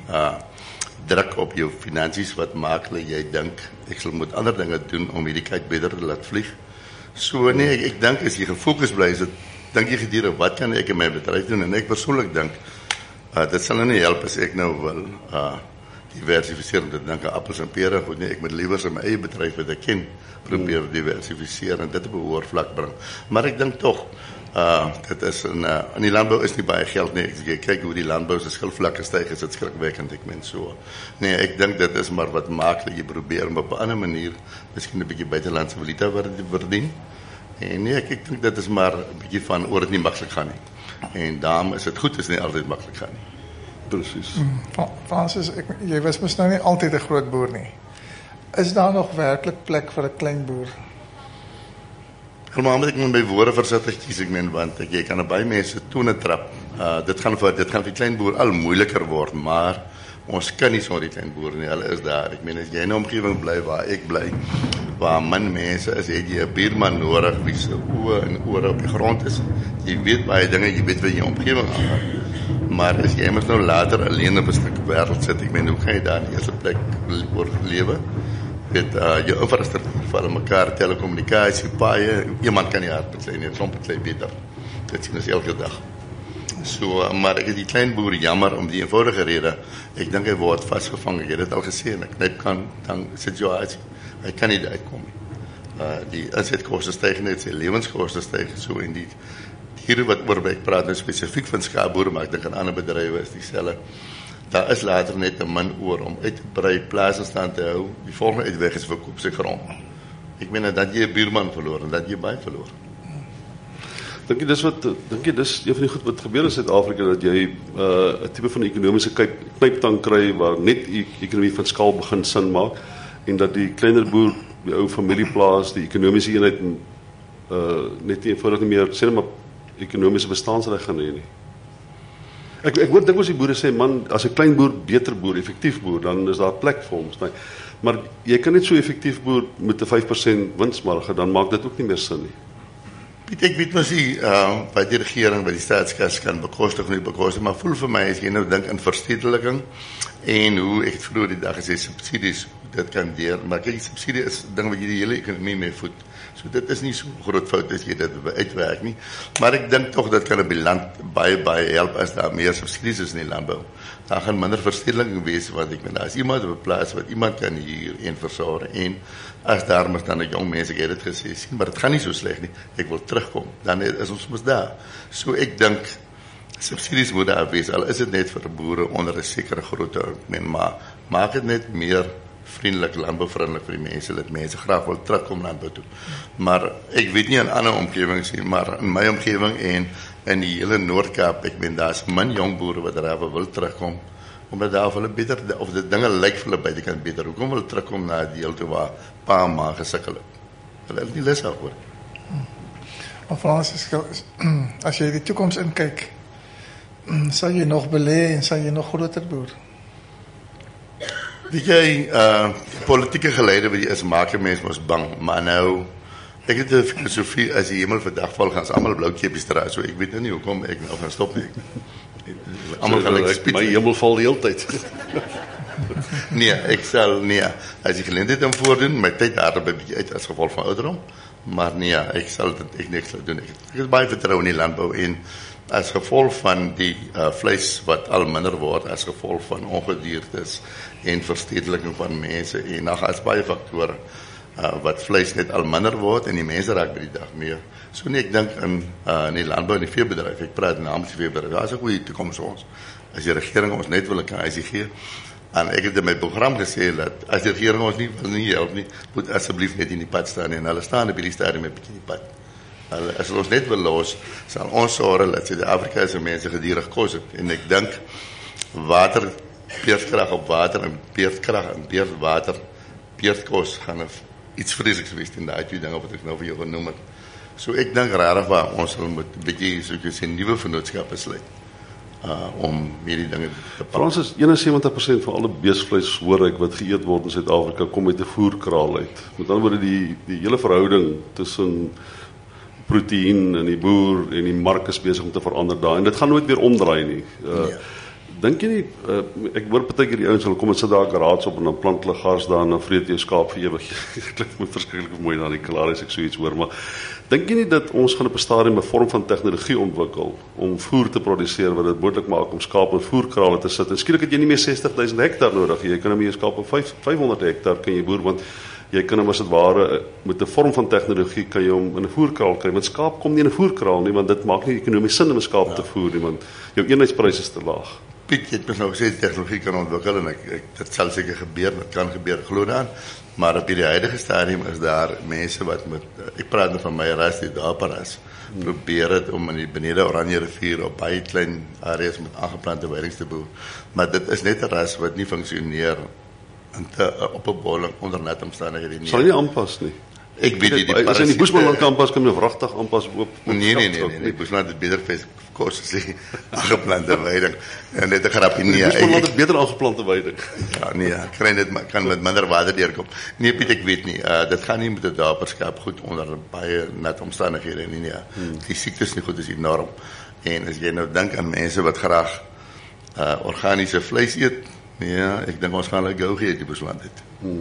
druk op jou finansies wat maak dat jy dink ek sal moet ander dinge doen om hierdie kite beter te laat vlieg. So nee, ek dink as jy gefokus bly, is dit dink jy gedurende wat kan ek in my bedryf doen en ek persoonlik dink dit sal nie help as ek nou wil diversifiseer, dit dink aan appels en pere, goed nee, ek moet liewer in my eie bedryf wat ek ken probeer diversifiseer en dit op 'n hoër vlak bring. Maar ek dink tog dit is in die landbou is nie baie geld nie. Ek kyk hoe die landbou se skuldvlakke styg, is dit skrikwekkend, ek meen so. Nee, ek dink dit is maar wat maak dat jy probeer om op 'n ander manier miskien 'n bietjie buitelandse valuta verdien. En nee, ek dink dit is maar 'n bietjie van oor dit nie maklik gaan nie. En daarom is dit goed as dit nie altyd maklik gaan nie. Presies. Francis, jy was mos nou nie altyd 'n groot boer nie. Is daar nog werklik plek vir 'n klein boer? Maar moet ek met my woorde versigtig kies, ek meen, want jy kan baie mense tone trap. Dit gaan vir die klein boer al moeiliker word, maar ons kan nie sonder die klein boer nie. Hulle is daar. Ek meen as jy in 'n omgewing bly waar ek bly, waar min mense is, het jy 'n buurman nodig wie se oë en ore op die grond is. Jy weet baie dinge, jy weet wat in jou omgewing aangaan. Maar as jy mos nou later alleen op 'n stuk wêreld sit, ek meen, hoe gaan jy daar in die eerste plek lewe? Jou infrastruktuur val mekaar, telekommunikasie, paaie, iemand kan nie hard beklei nie, 'n klomp beklei beter. Dit sien ons elke dag. So, maar ek is die klein boer jammer om die eenvoudige rede. Ek dink hy word vasgevang, ek het dit al gesê, en ek net kan dan situasie, hy kan nie uitkom nie. Die insetkoste styg net, sy lewenskoste styg, so en die diere wat oor ek praat nou spesifiek van skaapboere, maar ek dink aan ander bedrywe is dieselfde. Daar is later net 'n min oor om uit te brei, plase stand te hou. Die volgende uitweg is verkoop sy grond. Ek meen dat jy 'n buurman verloor en dat jy baie verloor. Dink jy dis een van die goed wat gebeur in Suid-Afrika, dat jy 'n tipe van ekonomiese knyptang kry waar net die ekonomie van skaal begin sin maak en dat die kleiner boer, die ou familieplaas, die ekonomiese eenheid net nie eenvoudig nie meer sê maar ekonomiese bestaansreg gaan hê nie. Ek hoor dikwels die boere sê, man, as 'n klein boer beter boer, effektief boer, dan is daar plek vir hom. Maar jy kan net so effektief boer met 'n 5% winsmarge, dan maak dit ook nie meer sin nie. Piet, ek weet mos nie wat die regering, wat die staatskas kan bekostig of nie bekostig, maar voel vir my as jy nou dink in verstedeliking en hoe ek het vroeër die dag gesê subsidies, dit kan deur, maar kyk, subsidie is 'n ding wat jy die hele ekonomie mee voed. So dit is nie so groot fout as jy dit uitwerk nie, maar ek dink tog dat kan 'n land baie help as daar meer subsidies is in die landbou. Daar gaan minder verstedeliking wees, want ek meen, as iemand op 'n plaas wat iemand kan hier en versorg en as daar mos dan 'n jong mens, ek het dit gesê, sien, maar dit gaan nie so sleg nie, ek wil terugkom, dan is ons mos daar. So ek dink, subsidies moet daar wees, al is dit net vir boere onder 'n sekere grootte, ek meen, maar maak dit net meer vriendelik, landbouwvriendelik vir die mense, dat mense graag wil terugkom landbou toe. Maar ek weet nie in ander omgewings nie, maar in my omgewing en in die hele Noord-Kaap, ek meen, daar is min jong boere wat daar wil terugkom, omdat daar hulle beter, of die dinge lyk vir hulle buitekant beter, hoekom wil hulle terugkom na die deel toe waar pa en ma gesukkel het? Hulle het nie lus daarvoor. Maar Frans, as jy die toekoms inkyk, sal jy nog belê en sal jy nog groter boer? Weet jy, politieke geleide wat jy is, maak 'n mens mos bang, maar nou, ek het 'n filosofie, as die hemel vandag val, gaan almal blou kepies dra, so ek weet nou nie hoekom ek nou gaan stop nie. Almal gaan like spits. My hemel val die hele tyd. Nee, ek sal nie, as ek geleentheid om voordoen, my tyd hardop 'n bietjie uit as gevolg van ouderdom, maar nee, ek sal dit ek niks sal doen. Ek het baie vertrou in die landbou en as gevolg van die vleis wat al minder word, as gevolg van ongediertes en verstedeliking van mense en nog as baie faktore wat vleis net al minder word en die mense raak by die dag meer. So nee, ek dink in die landbou en die veebedryf, ek praat namens die veebedryf, daar is 'n goeie toekoms vir ons. As die regering ons net wil kan gee, en ek het in my program gesê dat as die regering ons nie wil nie help nie, moet asseblief net in die pad staan en hulle staan op die stadium met 'n bietjie die pad. As ons net wil los, sal ons sorg dat Suid-Afrika se mense geduldig kos het. En ek dink water, beerdkrag op water en beerdkrag en beerdwater, beerdkos gaan iets vreesliks wees in daai twee dinge wat ek nou vir jou genoem het. So ek dink regtig waar ons sal moet 'n bietjie soos jy sê nuwe vennootskappe sluit om hierdie dinge te pak. Frans, is 71% van alle beesvleis hoor ek wat geëet word in Suid-Afrika kom uit 'n voerkraal uit. Met ander woorde die hele verhouding tussen proteïen en die boer en die mark is besig om te verander daar en dit gaan nooit weer omdraai nie. Dink jy nie, ek hoor partykeer die ouens hulle kom en sit daar garage op en dan plant hulle gars daar en dan vreet jy skaap vir ewig. Dit klink my verskriklik mooi na die klaar as ek so iets hoor, maar dink jy nie dat ons gaan op 'n stadium 'n vorm van tegnologie ontwikkel om voer te produseer wat dit moontlik maak om skaap in voerkrale te sit? En skielik het jy nie meer 60,000 hektaar nodig. Jy kan meer skaap op 500 hektaar kan jy boer, want jy kan hom as dit ware met 'n vorm van tegnologie kan jy hom in 'n voerkraal kry. Want skaap kom nie in 'n voerkraal nie, want dit maak nie ekonomies sin om 'n skaap te voer nie, want jou eenheidspryse is te laag. Piet, jy het nou gesê die tegnologie kan ontwikkel en dit sal seker gebeur, dit kan gebeur, glo daaraan. Maar op hierdie huidige stadium is daar mense wat met, ek praat nou van my ras, die Daparas, probeer het om in die benede Oranje rivier op baie klein areas met aangeplante weidings te boer. Maar dit is net 'n ras wat nie funksioneer op 'n bolling onder nat omstandighede nie. Sal nie aanpas nie. Ek weet nie, as in die Bushmanland kampas kan jy wragtig aanpas op. Nee, Bushmanland het beter vir kos as die aangeplante weiding. En net 'n grapie nie. Bushmanland het beter aangeplante weiding. Ja, nee, kry dit kan met minder water deurkom. Nee, Piet, ek weet nie. Dit gaan nie met 'n daperskap goed onder baie nat omstandighede nie. Die siektes nie goed is enorm. En as jy nou dink aan mense wat graag organiese vleis eet, ja, ek dink ons gaan hulle gou gee die Bushmanland het.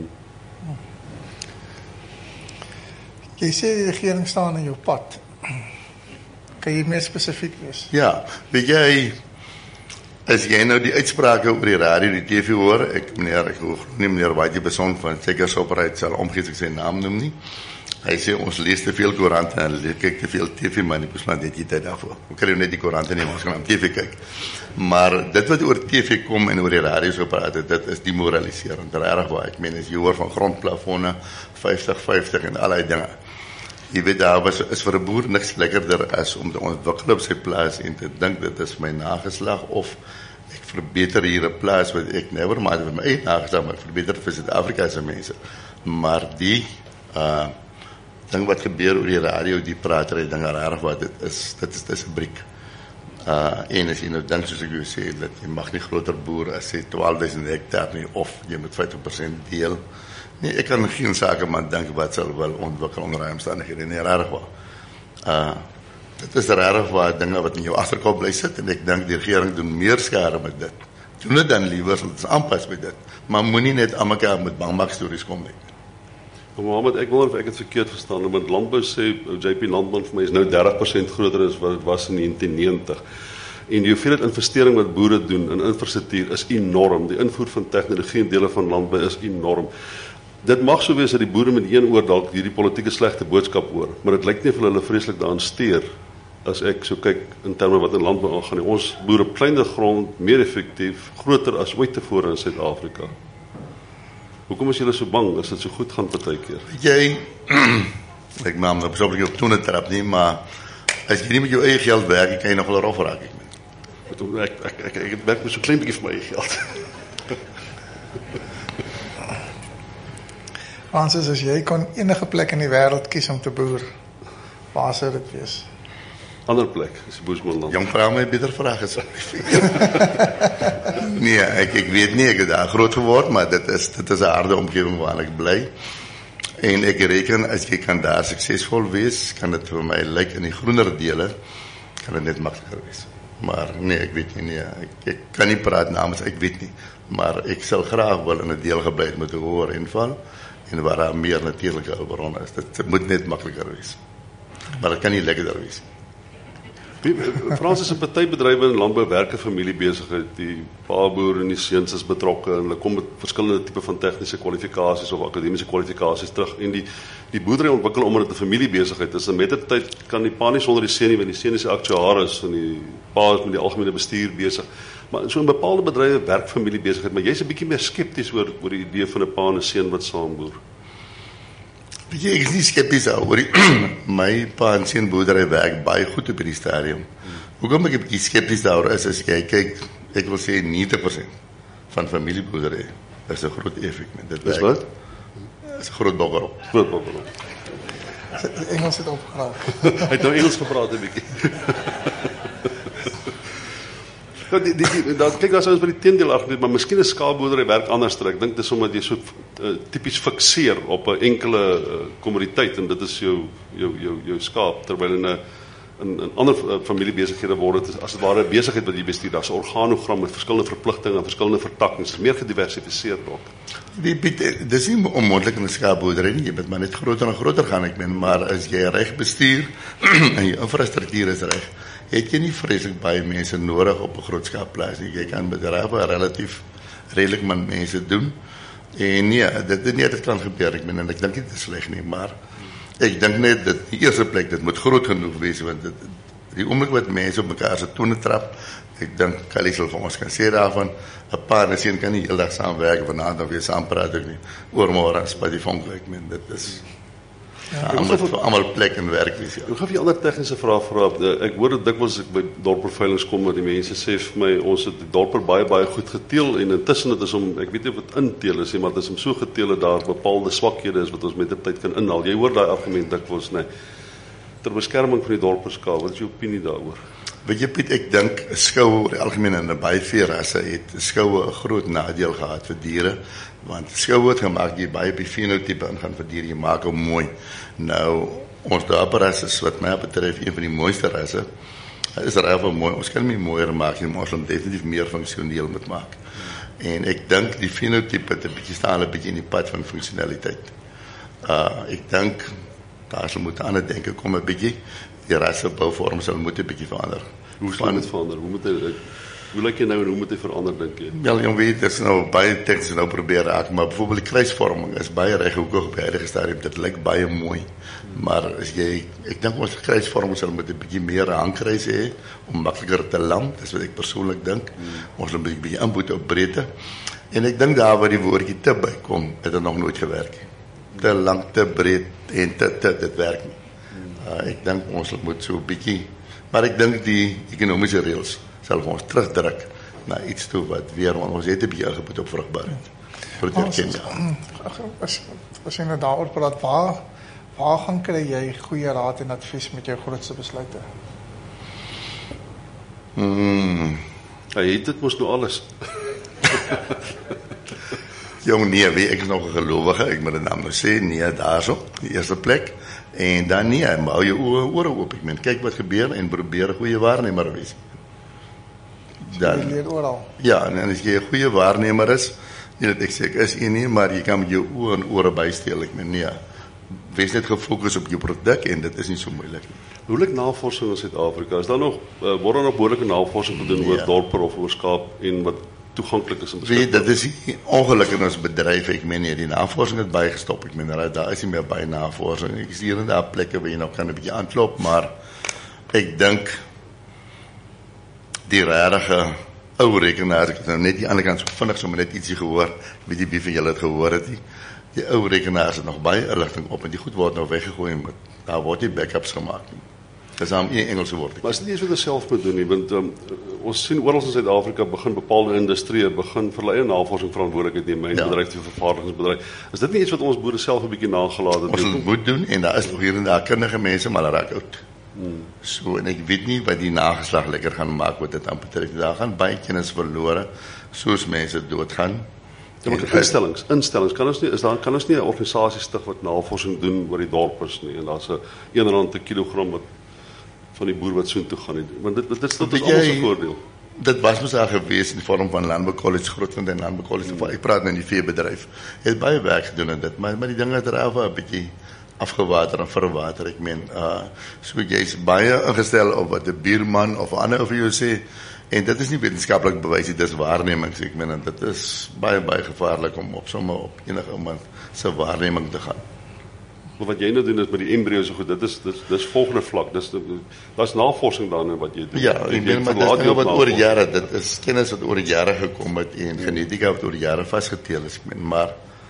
Jy sê die regering staan in jou pad. Kan jy meer spesifiek wees? Ja, weet jy, as jy nou die uitsprake oor die radio, die TV hoor, ek hoor nie meneer Whitey Beson van Checkers Operate sal omgee as ek sy naam noem nie. Hy sê ons lees te veel koerante en kyk te veel TV, maar nie beslaan net die tyd daarvoor. Ons kan net die koerante nie, ons gaan op TV kyk. Maar dit wat oor TV kom en oor die radio so praat, dit is demoraliserend. Regtig waar, ek meen as jy hoor van grondplafonne 50-50 en allerlei dinge. Jy weet daar is vir 'n boer niks lekkerder as om te ontwikkel op sy plaas en te dink dit is my nageslag of ek verbeter hier 'n plaas wat ek never mind vir my eie nageslag, maar ek verbeter vir Suid-Afrika se mense. Maar die ding wat gebeur oor die radio, die pratery dinge regtig wat dit is 'n briek. En as jy nou dink soos ek jou sê dat jy mag nie groter boer as sê 12.000 hektaar nie of jy moet 50% deel. Nee, ek kan geen sakeman dink wat sal wel ontwikkel onder daai omstandighede nie, regtig waar. Dit is regtig waar dinge wat in jou agterkop bly sit en ek dink die regering doen meer skade met dit. Doen dit dan liewer dat ons aanpas by dit, maar moenie net aan mekaar met bangmak stories kom nie. Mohammed, ek wonder of ek het verkeerd verstaan, want landbou sê JP Landbou vir my is nou 30% groter as wat dit was in 1990. En die hoeveelheid investering wat boere doen in infrastruktuur is enorm. Die invoer van tegnologie in dele van landbou is enorm. Dit mag so wees dat die boere met een oor dalk hierdie politieke slegte boodskap hoor, maar dit lyk nie of hulle vreeslik daaraan steur as ek so kyk in terme wat in landbou aangaan. Ons boere op kleiner grond, meer effektief, groter as ooit tevore in Suid-Afrika. Hoekom is julle so bang as dit so goed gaan partykeer? Jy, ek maak nou persoonlik op toene trap nie, maar as jy nie met jou eie geld werk, kan jy nog wel rof raak. Ek werk met so klein bietjie vir my eie geld. Francis, as jy kon enige plek in die wêreld kies om te boer, waar sou dit wees? Ander plek, is die Boesmanland. Jong vrou my beter vraag is. Nee, ek weet nie, ek het daar groot geword, maar dit is 'n harde omgewing waar ek bly. En ek reken as jy kan daar suksesvol wees, kan dit vir my lyk in die groener dele, kan dit net makliker wees. Maar nee, ek weet nie, ek kan nie praat namens, ek weet nie. Maar ek sal graag wel in 'n deel gebly het met 'n hoër inval en waar daar meer natuurlike hulpbronne is. Dit moet net makliker wees. Maar dit kan nie lekkerder wees. Fransis, 'n party bedrywe in landbou werk 'n familiebesigheid. Die pa boer en die seuns is betrokke en hulle kom met verskillende tipe van tegniese kwalifikasies of akademiese kwalifikasies terug en die boerdery ontwikkel omdat dit 'n familiebesigheid is. En met die tyd kan die pa nie sonder die seun nie, want die seun is die aktuaris en die pa is met die algemene bestuur besig. Maar so in bepaalde bedrywe werk familiebesigheid, maar jy's 'n bietjie meer skepties oor die idee van 'n pa en 'n seun wat saam boer. Ek is nie skepties oor my pa en seun boerdery werk baie goed op hierdie stadium. Hoekom ek 'n bietjie skepties daaroor is as jy kyk, ek wil sê 90% van familieboerdery is 'n groot effek. Dit is wat? Is 'n groot bokkerop. Groot bokkerop. Engels het opgeraak. Hy het nou Engels gepraat 'n bietjie. Kyk, daar sou ons by die teendeel argument, maar miskien 'n skaapboerdery werk anders. Ek dink dis omdat jy so tipies fikseer op 'n enkele kommoditeit en dit is jou skaap, terwyl in ander familiebesighede word dit as dit ware 'n besigheid wat jy bestuur. Daar's 'n organogram met verskillende verpligtinge en verskillende vertakkings. Dit is meer gediversifiseer ook. Dis nie onmoontlik in 'n skaapboerdery nie. Jy moet maar net groter en groter gaan, ek meen, maar as jy reg bestuur en jou infrastruktuur is reg, het jy nie vreeslik baie mense nodig op 'n groot skaapplaas nie. Jy kan bedrywe relatief redelik min mense doen. En nee, dit kan gebeur. Ek meen, en ek dink dit is sleg nie, maar ek dink net dat die eerste plek dit moet groot genoeg wees, want die oomblik wat mense op mekaar se tone trap, ek dink Kali sal vir ons kan sê daarvan, 'n pa en 'n seun kan nie heeldag saamwerk vanaand of weer saam praat ook nie. Oormôre as by die vonk, ek meen, dit is almal plek en werk wees. Ek gaan vir 'n ander tegniese vraag vra. Ek hoor dit dikwels ek by dorpverveilings kom dat die mense sê vir my ons het die dorpe baie goed geteel en intussen dit is om, ek weet nie of dit inteel is nie, maar dit is om so geteel dat daar bepaalde swakhede is wat ons met die tyd kan inhaal. Jy hoor daai argument dikwels, nee. Ter beskerming van die dorperskaal, wat is jou opinie daaroor? Weet jy Piet, ek dink skoue oor die algemeen in baie veerasse het skoue 'n groot nadeel gehad vir diere, want skoue het gemaak jy baie op die fenotipe ingaan vir diere, jy maak hom mooi. Nou, ons dorperrasse is wat my betref een van die mooiste rasse. Hy is regtig mooi. Ons kan hom nie mooier maak nie, maar ons moet definitief meer funksioneel moet maak. En ek dink die fenotipe het 'n bietjie staan 'n bietjie in die pad van funksionaliteit. Ek dink daar sal moet aan denke kom 'n bietjie. Die rasse bouvorm sal moet 'n bietjie verander. Hoe sal dit verander? Hoe moet dit Hoe lyk jy nou en hoe moet jy verander dink jy? Wel, jy weet, dit is nou baie tekens nou probeer raak, maar byvoorbeeld die kruisvorming is baie reghoekig op die huidige stadium. Dit lyk baie mooi. Maar as jy, ek dink ons kruisvorming sal met 'n bietjie meer hangkruis hê om makliker te land, dis wat ek persoonlik dink. Ons moet 'n bietjie inboet op breedte. En ek dink daar waar die woordjie te bykom, het dit nog nooit gewerk nie. Te lank, te breed en dit werk nie. Ek dink ons moet so 'n bietjie, maar ek dink die ekonomiese reëls sal ons terugdruk na iets toe wat weer, want ons het 'n bietjie ingepoet op vrugbaarheid. Vir dit Kenia. As jy nou daaroor praat, waar gaan kry jy goeie raad en advies met jou grootste besluite? Hy het dit mos nou alles. Jong, nee, ek is nog 'n gelowige, ek moet dit nou sê, nee, daarso, die eerste plek. En dan nee, hou jou ore oop, ek meen, kyk wat gebeur en probeer 'n goeie waarnemer wees. Jy leer oral. Ja, en as jy 'n goeie waarnemer is, nie dat ek sê ek is nie, maar jy kan met jou oë en ore bysteel, ek meen, nee, wees net gefokus op jou produk en dit is nie so moeilik nie. Hoe lyk navorsing in Suid-Afrika? Is daar nog word daar nog behoorlike navorsing gedoen oor dorpe of oor skaap en wat toeganklik is en beskikbaar? Weet, dit is ongeluk in ons bedryf, ek meen nie, die navorsing het baie gestop, ek meen, daar is nie meer baie navorsing, ek is hier en daar plekke waar jy nog kan 'n bietjie aanklop, maar ek dink die regte ou rekenaar, ek het nou net die ander kant so vinnig sommer net ietsie gehoor, weet jy wie van julle het gehoor het nie, die ou rekenaars het nog baie inligting op en die goed word nou weggegooi, maar daar word nie backups gemaak nie. Dis aan een Engelse woord. Maar is dit nie iets wat ons self moet doen nie, want ons sien oral in Suid-Afrika begin bepaalde industrieë begin vir hulle eie navorsing verantwoordelikheid neem, mynbedryf, die vervaardigingsbedryf. Is dit nie iets wat ons boere self 'n bietjie nagelaat het? Ons moet doen en daar is nog hier en daar kundige mense, maar hulle raak oud. So, en ek weet nie wat die nageslag lekker gaan maak wat dit aanbetref. Daar gaan baie kennis verlore, soos mense doodgaan. Ja, maar instellings, kan ons nie 'n organisasie stig wat navorsing doen oor die dorpers nie, en daar's 'n R1 per kilogram wat van die boer wat soontoe gaan nie. Want dit is almal se voordeel. Dit was mos al gewees in die vorm van Landbou College Grootland en Landbou College. Ek praat nou in die veebedryf. Het baie werk gedoen in dit, maar die dinge het raaf 'n bietjie afgewater en verwater. Ek meen, so jy's baie ingestel op wat 'n buurman of 'n ander of jou sê, en dit is nie wetenskaplik bewys nie, dis waarnemings. Ek meen, dit is baie gevaarlik om op sommer op enige iemand se waarneming te gaan. Maar wat jy nou doen is met die embryo's so goed, dis volgende vlak. Daar's navorsing daarin wat jy doen. Ja, ek meen, maar dit is wat oor jare, dit is kennis wat oor jare gekom het en genetika wat oor jare vasgeteel is. Ek meen, maar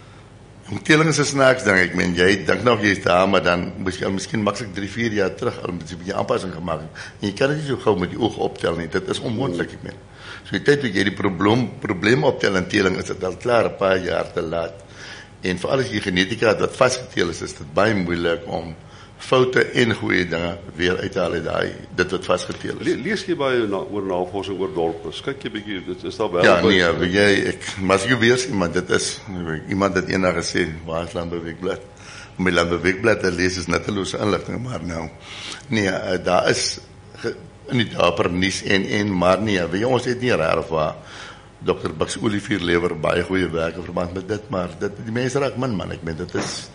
teling is 'n snaaks ding. Ek meen, jy dink nog jy's daar, maar dan moes jy miskien maklik 3-4 jaar terug al 'n bietjie aanpassing gemaak het. En jy kan dit nie so gou met die oog optel nie. Dit is onmoontlik, ek meen. So die tyd wat jy die probleem optel in teling, is dit al klaar 'n paar jaar te laat. En veral as jy genetika wat vasgeteel is dit baie moeilik om foute en goeie dinge weer uit te haal uit dit wat vasgeteel is. Lees jy baie oor navorsing oor dorpe? Kyk jy bietjie, dit is daar wel. Ja, nee, mas jy weer sien, maar dit is iemand het eendag gesê, waar is Landbouweekblad? Om die Landbouweekblad te lees is nuttelose inligting, maar nou, nee, daar is in die dapper nuus en maar nee, weet jy, ons het nie regtig waar Dr. Bucks Olivier lewer baie goeie werk in verband met dit, maar die mense raak man, ek meen, dit is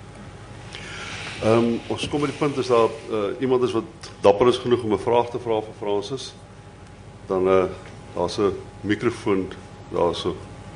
ons kom by die punt, is daar iemand is wat dapper is genoeg om 'n vraag te vra vir Francis, dan daar's 'n mikrofoon daarso.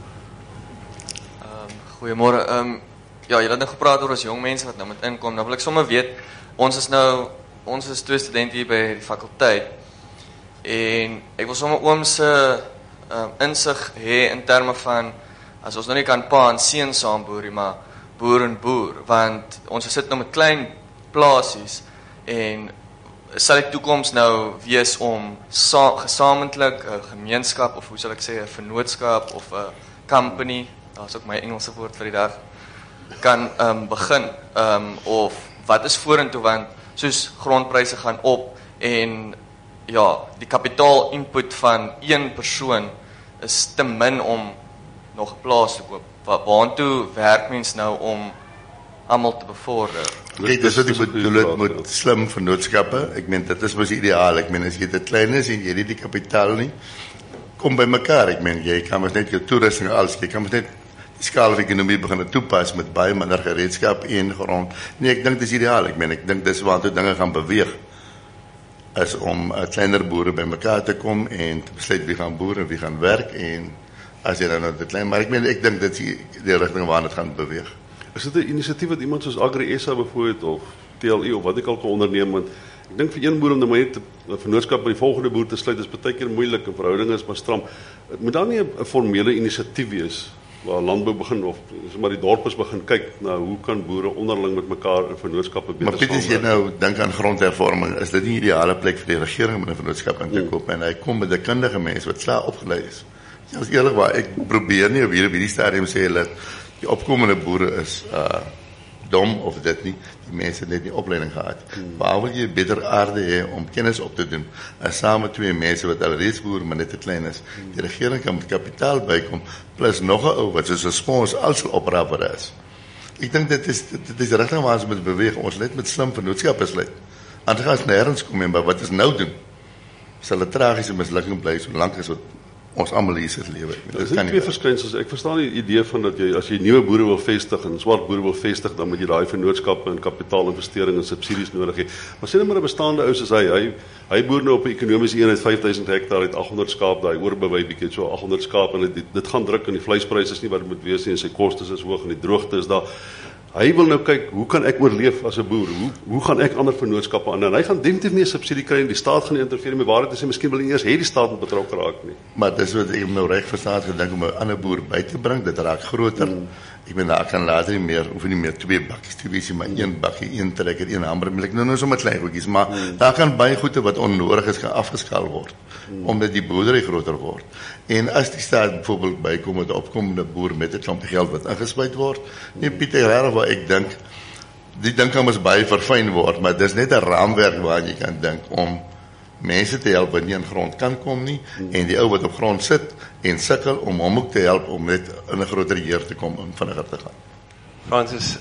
Goeiemôre. Ja, julle het nou gepraat oor ons jong mense wat nou moet inkom. Nou wil ek sommer weet, ons is 2 studente hier by die fakulteit en ek wil sommer oom se insig hê in terme van as ons nou nie kan pa en seun saam boer nie, maar boer en boer, want ons sit nou met klein plasies en sal die toekoms nou wees om gesamentlik 'n gemeenskap of hoe sal ek sê 'n vennootskap of 'n company, daar's ook my Engelse woord vir die dag, kan begin of wat is vorentoe, want soos grondpryse gaan op en ja, die kapitaal input van een persoon is te min om nog 'n plaas te koop. Waartoe werk mens nou om almal te bevorder? Kijk, dis wat ek bedoel het met slim vennootskappe. Ek meen, dit is mos ideaal. Ek meen, as jy dit klein is en jy het die kapitaal nie, kom by mekaar. Ek meen, jy kan mos net jou toerusting alles, jy kan mos net die skaal-ekonomie begin toepas met baie minder gereedskap en grond. Nee, ek dink dis ideaal. Ek meen, ek dink dis waartoe dinge gaan beweeg. is om kleiner boere by mekaar te kom en te besluit wie gaan boer en wie gaan werk en as jy dan nou dit klein, maar ek dink dit is die rigting waarna dit gaan beweeg. Is dit 'n inisiatief wat iemand soos Agri SA byvoorbeeld of TLE of wat ek al kan onderneem, want ek dink vir een boer om nou net 'n vennootskap by die volgende boer te sluit is baie keer moeilik en verhoudinge is maar stram. Moet daar nie 'n formele inisiatief wees waar landbou begin of maar die dorpes begin kyk na hoe kan boere onderling met mekaar in vennootskappe beter Maar Piet, as jy nou dink aan grondhervorming, is dit nie die ideale plek vir die regering om 'n vennootskap in te koop en hy kom met 'n kundige mens wat klaar opgelei is. Ja, as eerlikwaar, ek probeer nie op hierdie stadium sê dat die opkomende boere is dom of dit nie, die mense net nie opleiding gehad. Waar wil jy beter aarde hê om kennis op te doen, as saam met twee mense wat al reeds boer, maar net te klein is. Die regering kan met kapitaal bykom, plus nog 'n ou wat soos 'n spons al sal opraap wat daar is. Ek dink dit is die rigting waar ons moet beweeg, ons net met slim vennootskappe sluit. Anders gaan ons nêrens kom en wat ons nou doen, sal 'n tragiese mislukking bly, solank as wat ons almal hier sit lewe. Dit is twee verskynsels. Ek verstaan die idee van dat jy as jy nuwe boere wil vestig en swart boere wil vestig, dan moet jy daai vennootskappe en kapitaalinvestering en subsidies nodig hê. Maar sien net maar 'n bestaande ou soos hy boer nou op 'n ekonomiese eenheid 5000 hektaar, het 800 skaap, daai oorbewei bietjie so 800 skaap en dit gaan druk en die vleispryse is nie wat dit moet wees nie en sy kostes is hoog en die droogte is daar. Hy wil nou kyk, hoe kan ek oorleef as 'n boer? Hoe gaan ek ander vennootskappe aan? En hy gaan definitief nie 'n subsidie kry en die staat gaan nie interfereer met waarheid is, miskien wil nie eers hê die staat moet betrokke raak nie. Maar dis wat ek nou reg verstaan gedink om 'n ander boer by te bring, dit raak groter. Ek bedoel daar kan later nie meer, hoef nie meer 2 bakkies te wees, maar 1 bakkie, 1 trekker, 1 hamer, nou sommer klein goedjies, maar daar kan baie goede wat onnodig is gaan afgeskaal word, omdat die boerdery groter word. En as die staat byvoorbeeld bykom met 'n opkomende boer met 'n klomp geld wat ingespuit word, nee Pieter, regtig wat ek dink, die ding kan mos baie verfyn word, maar dis net 'n raamwerk waaraan jy kan dink om mense te help wat nie aan grond kan kom nie, en die ou wat op grond sit en sukkel om hom ook te help om net in 'n groter heer te kom en vinniger te gaan. Francis,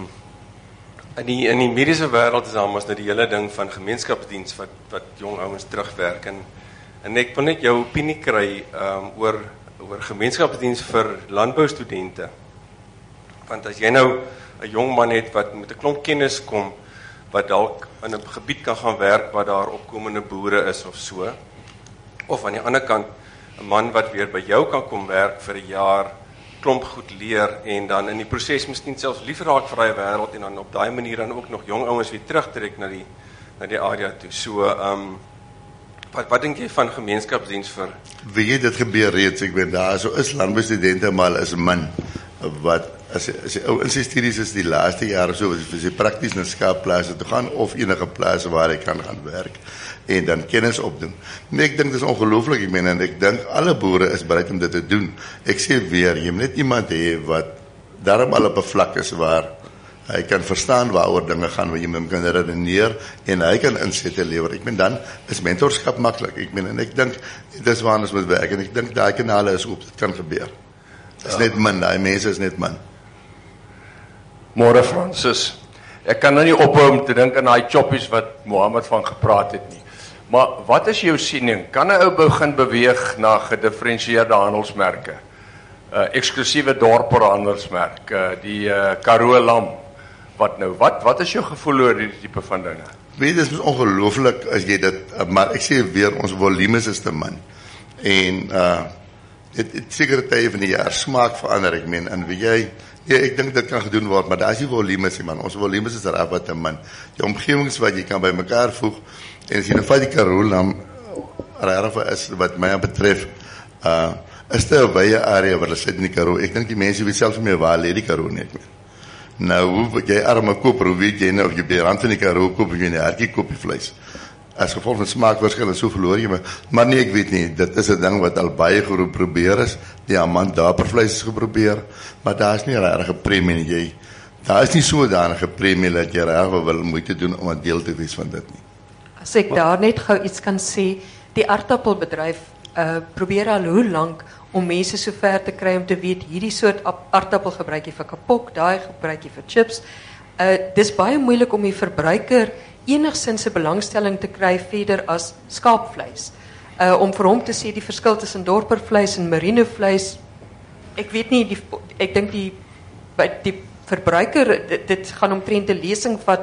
in die mediese wêreld is daar mos nou die hele ding van gemeenskapsdiens wat jong ouens terugwerk en ek wil net jou opinie kry oor gemeenskapsdiens vir landboustudente. Want as jy nou 'n jong man het wat met 'n klomp kennis kom wat dalk in 'n gebied kan gaan werk waar daar opkomende boere is of so, of aan die ander kant 'n man wat weer by jou kan kom werk vir 'n jaar, klomp goed leer en dan in die proses miskien selfs lief raak vir daai wêreld en dan op daai manier dan ook nog jong ouens weer terugtrek na die area toe. So wat dink jy van gemeenskapsdiens vir? Weet jy, dit gebeur reeds, ek weet daar so is landboustudente maar is min wat as jy ou in sy studies is die laaste jaar of so vir sy prakties na skaapplase toe gaan of enige plase waar hy kan gaan werk en dan kennis opdoen. Nee, ek dink dit is ongelooflik, ek meen en ek dink alle boere is bereid om dit te doen. Ek sê weer, jy moet net iemand hê wat daarom al op 'n vlak is waar hy kan verstaan waaroor dinge gaan, waar jy met hom kan redeneer en hy kan insette lewer. Ek meen dan is mentorskap maklik. Ek meen en ek dink dis waar ons moet werk en ek dink daai kanale is oop, dit kan gebeur. Dit is net min, daai mense is net min. Môre Francis, ek kan nou nie ophou om te dink aan daai choppies wat Mohammed van gepraat het nie. Maar wat is jou siening? Kan 'n ou begin beweeg na gedifferensieerde handelsmerke? Eksklusiewe dorperhandelsmerk, die Karoo lam. Wat is jou gevoel oor hierdie tipe van dinge? Weet, dit is ongelooflik as jy dit, maar ek sê weer, ons volumes is te min. En dit sekere tye van die jaar smaak verander, ek meen, en weet jy, ja, ek dink dit kan gedoen word, maar daar is die volumes, man. Ons volumes is reg wat te min. Die omgewings wat jy kan by mekaar voeg, en as jy nou vat die Karoo lam, regtig is wat my betref, is daar 'n wye area waar hulle sit in die Karoo. Ek dink die mense weet self nie meer waar lê die Karoo nie. Nou, hoe jy arme koper, hoe weet jy nou of jy by rand van die Karoo koop of jy 'n hertjie koop die vleis? As gevolg van smaakverskille, so verloor jy maar nee, ek weet nie, dit is 'n ding wat al baie geprobeer is. Die amandapervleis is geprobeer, maar daar is nie regtig 'n premie nie. Daar is nie sodanige premie dat jy regtig wil moeite doen om 'n deel te wees van dit nie. As ek daar net gou iets kan sê, die aardappelbedryf probeer al hoe lank om mense so ver te kry om te weet hierdie soort aardappel gebruik jy vir kapok, daai gebruik jy vir chips. Dis baie moeilik om die verbruiker enigstens 'n belangstelling te kry verder as skaapvleis. Om vir hom te sê die verskil tussen dorpervleis en merino vleis, ek weet nie, ek dink die verbruiker, dit gaan omtrent 'n lesing vat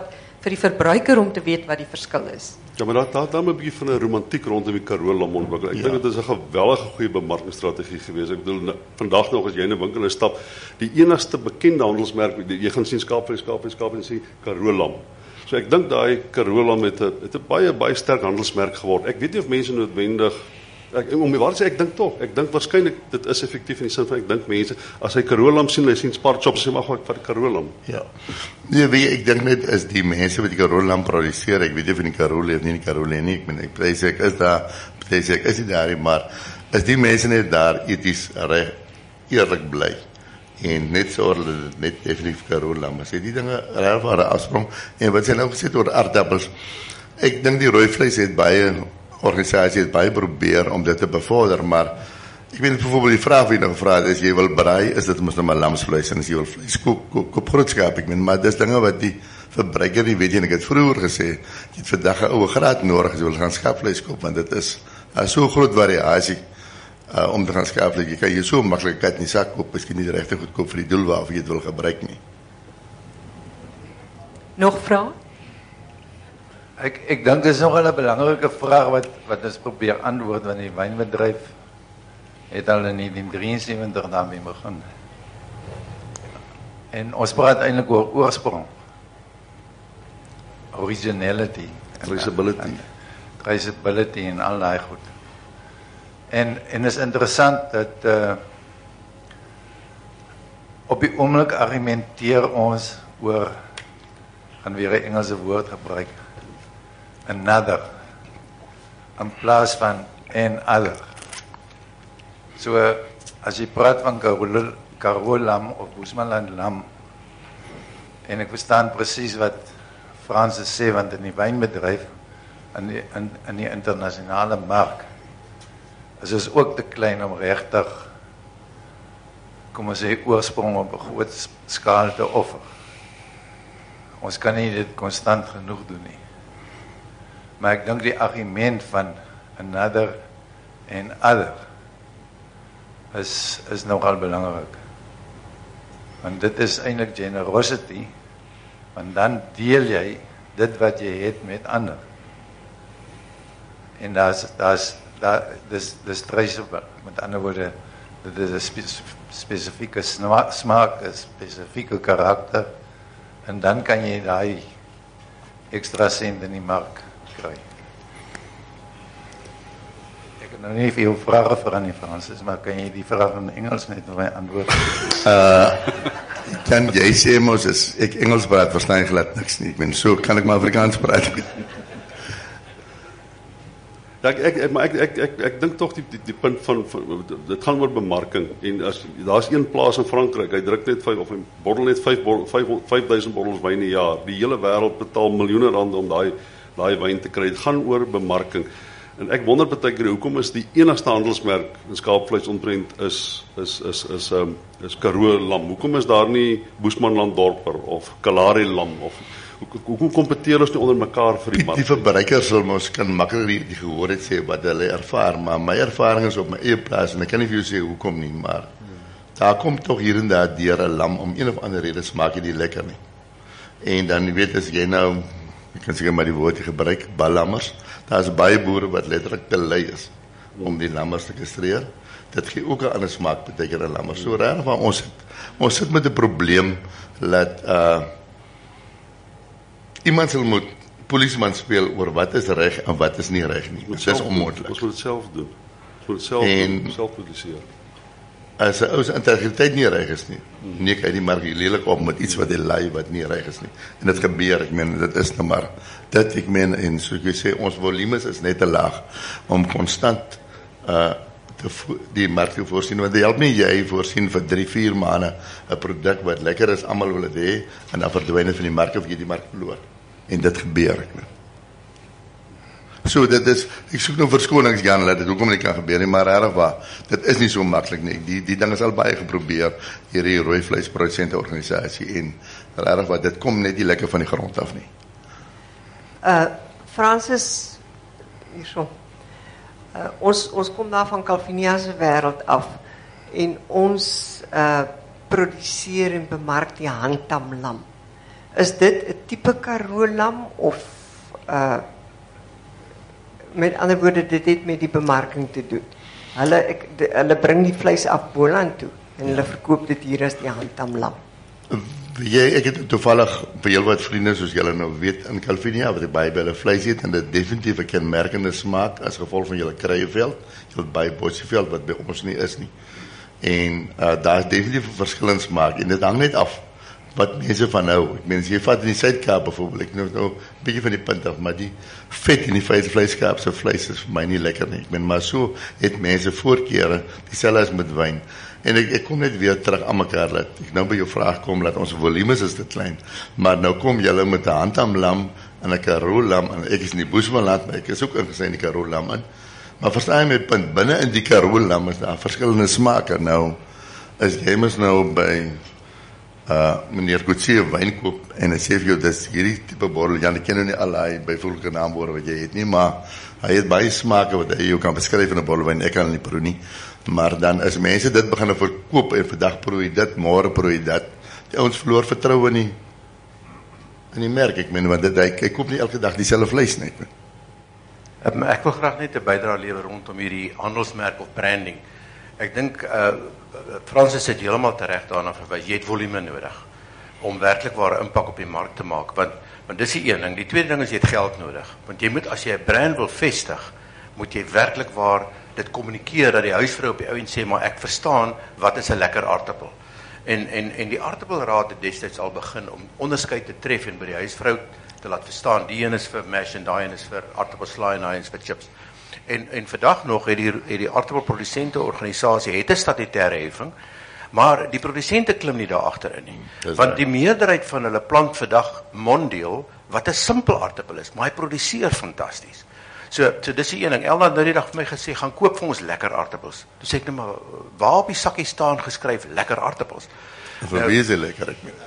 vir die verbruiker om te weet wat die verskil is. Ja, maar daar 'n bietjie van 'n romantiek rondom die Karoo lam ontwikkel. Ek dink dit is 'n geweldige goeie bemarkingsstrategie geweest. Ek bedoel vandag nog as jy in 'n winkel instap, die enigste bekende handelsmerk, jy gaan sien skaapvleis en sien Karoo lam. So ek dink daai Karoo lam het 'n baie sterk handelsmerk geword. Ek weet nie of mense noodwendig om waar sê ek dink waarskynlik dit is effektief in die sin van ek dink mense as hy Karoo lam sien, hy sien Spar Chops sê maar ek vat die Karoo lam. Ja. Nee, weet jy, ek dink net is die mense wat die Karoo lam produseer, ek weet nie of in die Karoo leef nie, die Karoo leef nie, ek sê ek is daar, ek is nie daar, maar is die mense net daar eties reg eerlik bly en net so dat dit net definitief Karoo lam is. Die dinge reg waar afsprong en wat sy nou gesê oor aardappels. Ek dink die rooi vleis het baie organisasie het baie probeer om dit te bevorder, maar ek weet byvoorbeeld die vraag wat jy nou gevra het, as jy wil braai, is dit mos nou maar lamsvleis, en as jy wil vleis koop grootskaap, ek meen, maar dis dinge wat die verbruiker nie weet, en ek het vroeger gesê, jy het vandag 'n ouwe graad nodig, as jy wil gaan skaapvleis koop, want dit is so groot variasie, om te gaan skaapvleis, jy kan jy so makkelijk kat in die sak koop, miskien nie die regte goed koop vir die doel waarvoor jy het wil gebruik nie. Nog vrae? Ek dink dit is nogal 'n belangrike vraag wat ons probeer antwoord, want die wynbedryf het al in 1973 daarmee begin. En ons praat eintlik oor oorsprong. Originality. Traceability en al daai goed. En is interessant dat op die oomblik argumenteer ons oor, gaan weer 'n Engelse woord gebruik, another, in plaas van and other. So, as jy praat van Karoo lam of Bushmanland lam, en ek verstaan presies wat Francis sê, want in die wynbedryf, in die internasionale mark, is ons ook te klein om regtig, kom ons sê, oorsprong op 'n groot skaal te offer. Ons kan nie dit konstant genoeg doen nie. Maar ek dink die argument van another en other is nogal belangrik. Want dit is eintlik generosity, want dan deel jy dit wat jy het met ander. En dis traceable. Met ander woorde, dit is 'n spesifieke smaak, 'n spesifieke karakter, en dan kan jy daai extra sent in die mark kry. Ek het nou nie vir jou vrae vra nie, Francis, maar kan jy die vraag in Engels net vir my antwoord? Kan jy sê mos as ek Engels praat, verstaan jy glad niks nie. Ek bedoel, so kan ek maar Afrikaans praat. Ja, ek dink tog die punt van dit gaan oor bemarking, en as daar's een plaas in Frankryk, hy druk net 5 of 'n bottel net 5000 bottels wyn 'n jaar. Die hele wêreld betaal miljoene rande om daai wyn te kry. Dit gaan oor bemarking. En ek wonder baie keer hoekom is die enigste handelsmerk in skaapvleis omtrent is Karoo lam. Hoekom is daar nie Bushmanland dorper of Kalahari lam of hoe kompeteer ons nie onder mekaar vir die mark? Die verbruikers sal mos kan makliker die gehoor het sê wat hulle ervaar, maar my ervaring is op my eie plaas en ek kan nie vir jou sê hoekom nie, maar daar kom tog hier en daar deur 'n lam om een of ander rede smaak dit lekker nie. En dan weet as jy nou, ek kan seker maar die woord gebruik, ballammers, daar's baie boere wat letterlik te lui is om die lammers te kastreer. Dit gee ook 'n ander smaak beteken 'n lammer. So reg van ons sit met 'n probleem dat iemand sal moet polisieman speel oor wat is reg en wat is nie reg nie. Dit is onmoontlik. Ons moet dit self doen. Ons moet dit self produseer. As 'n ou se integriteit nie reg is nie, nee, hy die mark lelik op met iets wat hy lei wat nie reg is nie. En dit gebeur, ek meen dit is nou maar dit, ek meen, en so ek sê ons volumes is net te laag om konstant die mark te voorsien, want dit help nie jy voorsien vir 3-4 maande 'n produk wat lekker is, almal wil dit hê, en dan verdwyn dit van die mark of jy die mark verloor. En dit gebeur, ek meen. So dit is, ek soek nou verskonings Jan, dat dit hoekom nie kan gebeur nie, maar regtig waar, dit is nie so maklik nie. Die ding is al baie geprobeer hier die rooi vleisprodusente organisasie, en regtig waar, dit kom net nie lekker van die grond af nie. Francis, hierso. Ons kom daar van Calvinia se wêreld af en ons produseer en bemark die handtamlam. Is dit 'n tipe Karoo lam of met ander woorde dit het met die bemarking te doen? Hulle bring die vleis af Boland toe en hulle verkoop dit hier as die handtamlam. Ek het toevallig by heel wat vriende soos julle nou weet in Calvinia wat ek baie by hulle vleis eet en dit definitief 'n kenmerkende smaak as gevolg van julle kruieveld, julle by Botseveld wat by ons nie is nie. En daar is definitief 'n verskillende smaak en dit hang net af wat mense van hou. Ek meen as jy vat in die Suid-Kaap byvoorbeeld, ek nou 'n bietjie van die punt af, maar die vet in die vleiskaap se vleis is vir my nie lekker nie. Ek meen maar so het mense voorkeure, dieselfde as met wyn. En ek kom net weer terug aan mekaar dat ek nou by jou vraag kom dat ons volumes is te klein, maar nou kom julle met 'n handtamlam en 'n Karoo lam en ek is in die Boesmanland, maar ek is ook ingesê in die Karoo lam in. Maar verstaan jy my punt, binne in die Karoo lam is daar verskillende smake. Nou as jy mos nou by meneer Kutsie wyn koop en hy sê vir jou dis hierdie tipe bottel, ja, ek ken nou nie al die byvoeglike naamwoorde wat jy het nie, maar hy het baie smake wat hy jou kan beskryf in 'n bottel wyn, ek kan nie proe nie. Maar dan as mense dit begin verkoop en vandag proe dit, môre proe dit, die ouens verloor vertroue in die merk. Ek meen want hy koop nie elke dag dieselfde vleis nie. Ek wil graag net 'n bydrae lewer rondom hierdie handelsmerk of branding. Ek dink Francis het heeltemal reg daarna verwys. Jy het volume nodig om werklik ware impak op die mark te maak, want dis die een ding. Die tweede ding is jy het geld nodig, want jy moet as jy 'n brand wil vestig, moet jy werklik waar dit kommunikeer dat die huisvrou op die ou en sê maar ek verstaan wat is 'n lekker aartappel. En die aartappelraad het destyds al begin om onderskeid te tref en by die huisvrou te laat verstaan, die een is vir mash en daai een is vir aartappelslaai en daai een is vir chips. En vandag nog het die aartappelprodusente organisasie het 'n statutêre heffing, maar die produsente klim nie daar agterin nie. Want die meerderheid van hulle plant vandag mondeel wat 'n simpel aartappel is, maar hy produseer fantasties. So dis die een ding. Elna het nou die dag vir my gesê, gaan koop vir ons lekker aartappels. Toe sê ek nou maar, waar op die sakkie staan geskryf lekker aartappels? Vir wie is dit lekker, ek meen?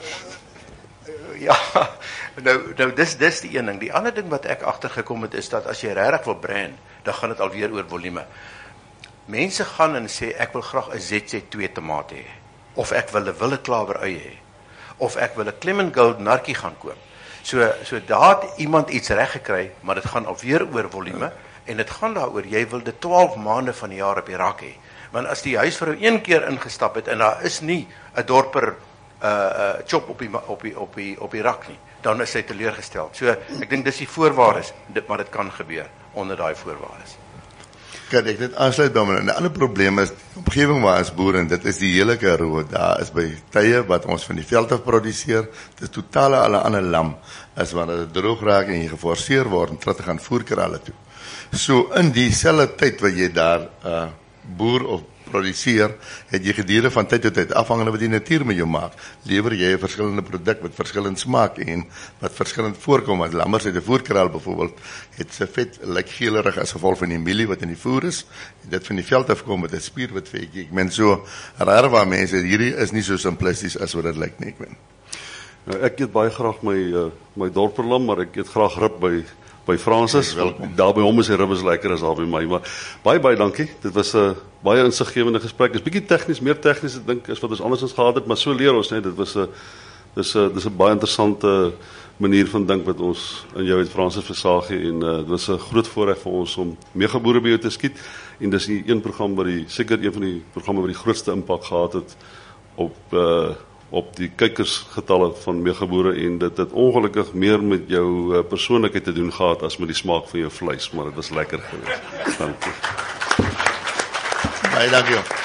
Ja, nou dis die een ding. Die ander ding wat ek agtergekom het is dat as jy regtig wil brand, dan gaan dit alweer oor volume. Mense gaan en sê ek wil graag 'n ZZ2 tomaat hê, of ek wil 'n willeklawer ui hê, of ek wil 'n Clement Gold nartjie gaan koop. So daar het iemand iets reg gekry, maar dit gaan alweer oor volume en dit gaan daaroor jy wil dit 12 maande van die jaar op die rak hê. Want as die huisvrou een keer ingestap het en daar is nie 'n dorper chop op die rak nie, dan is sy teleurgestel. So ek dink dis die voorwaardes, maar dit kan gebeur onder daai voorwaardes. Kan ek dit aansluit by my? 'n ander probleem is die omgewing waar ons boer en dit is die hele Karoo. Daar is by tye wat ons van die veld af produseer, dit is totale alle ander lam as wanneer dit droog raak en jy geforseer word om terug te gaan voerkralle toe. So in dieselfde tyd wat jy daar boer of produseer, het jy gedurende van tyd tot tyd, afhangende wat die natuur met jou maak, lewer jy 'n verskillende produk met verskillend smaak en wat verskillend voorkom. Want lammers uit 'n voerkraal byvoorbeeld het sy vet lyk geelerig as gevolg van die mielie wat in die voer is. En dit van die veld af kom met 'n spierwit vetjie. Ek meen so raar waar mense hierdie is nie so simplisties as wat dit lyk nie, ek meen. Nou, ek eet baie graag my dorperlam, maar ek eet graag rib by Francis. Daar by hom is die rib lekker as daar by my, maar baie dankie. Dit was 'n baie insiggewende gesprek. Dit is bietjie tegnies, meer tegnies ek dink as wat ons andersins gehad het, maar so leer ons net. Dit was dis 'n baie interessante manier van dink wat ons in jou het, Francis Versagie, en dit was 'n groot voorreg vir ons om meegaboere by jou te skiet, en dis die een program wat seker een van die programme wat die grootste impak gehad het op die kykersgetalle van meegaboere, en dit het ongelukkig meer met jou persoonlikheid te doen gehad as met die smaak van jou vleis, maar dit was lekker geweest. Dankie. Baie dankie.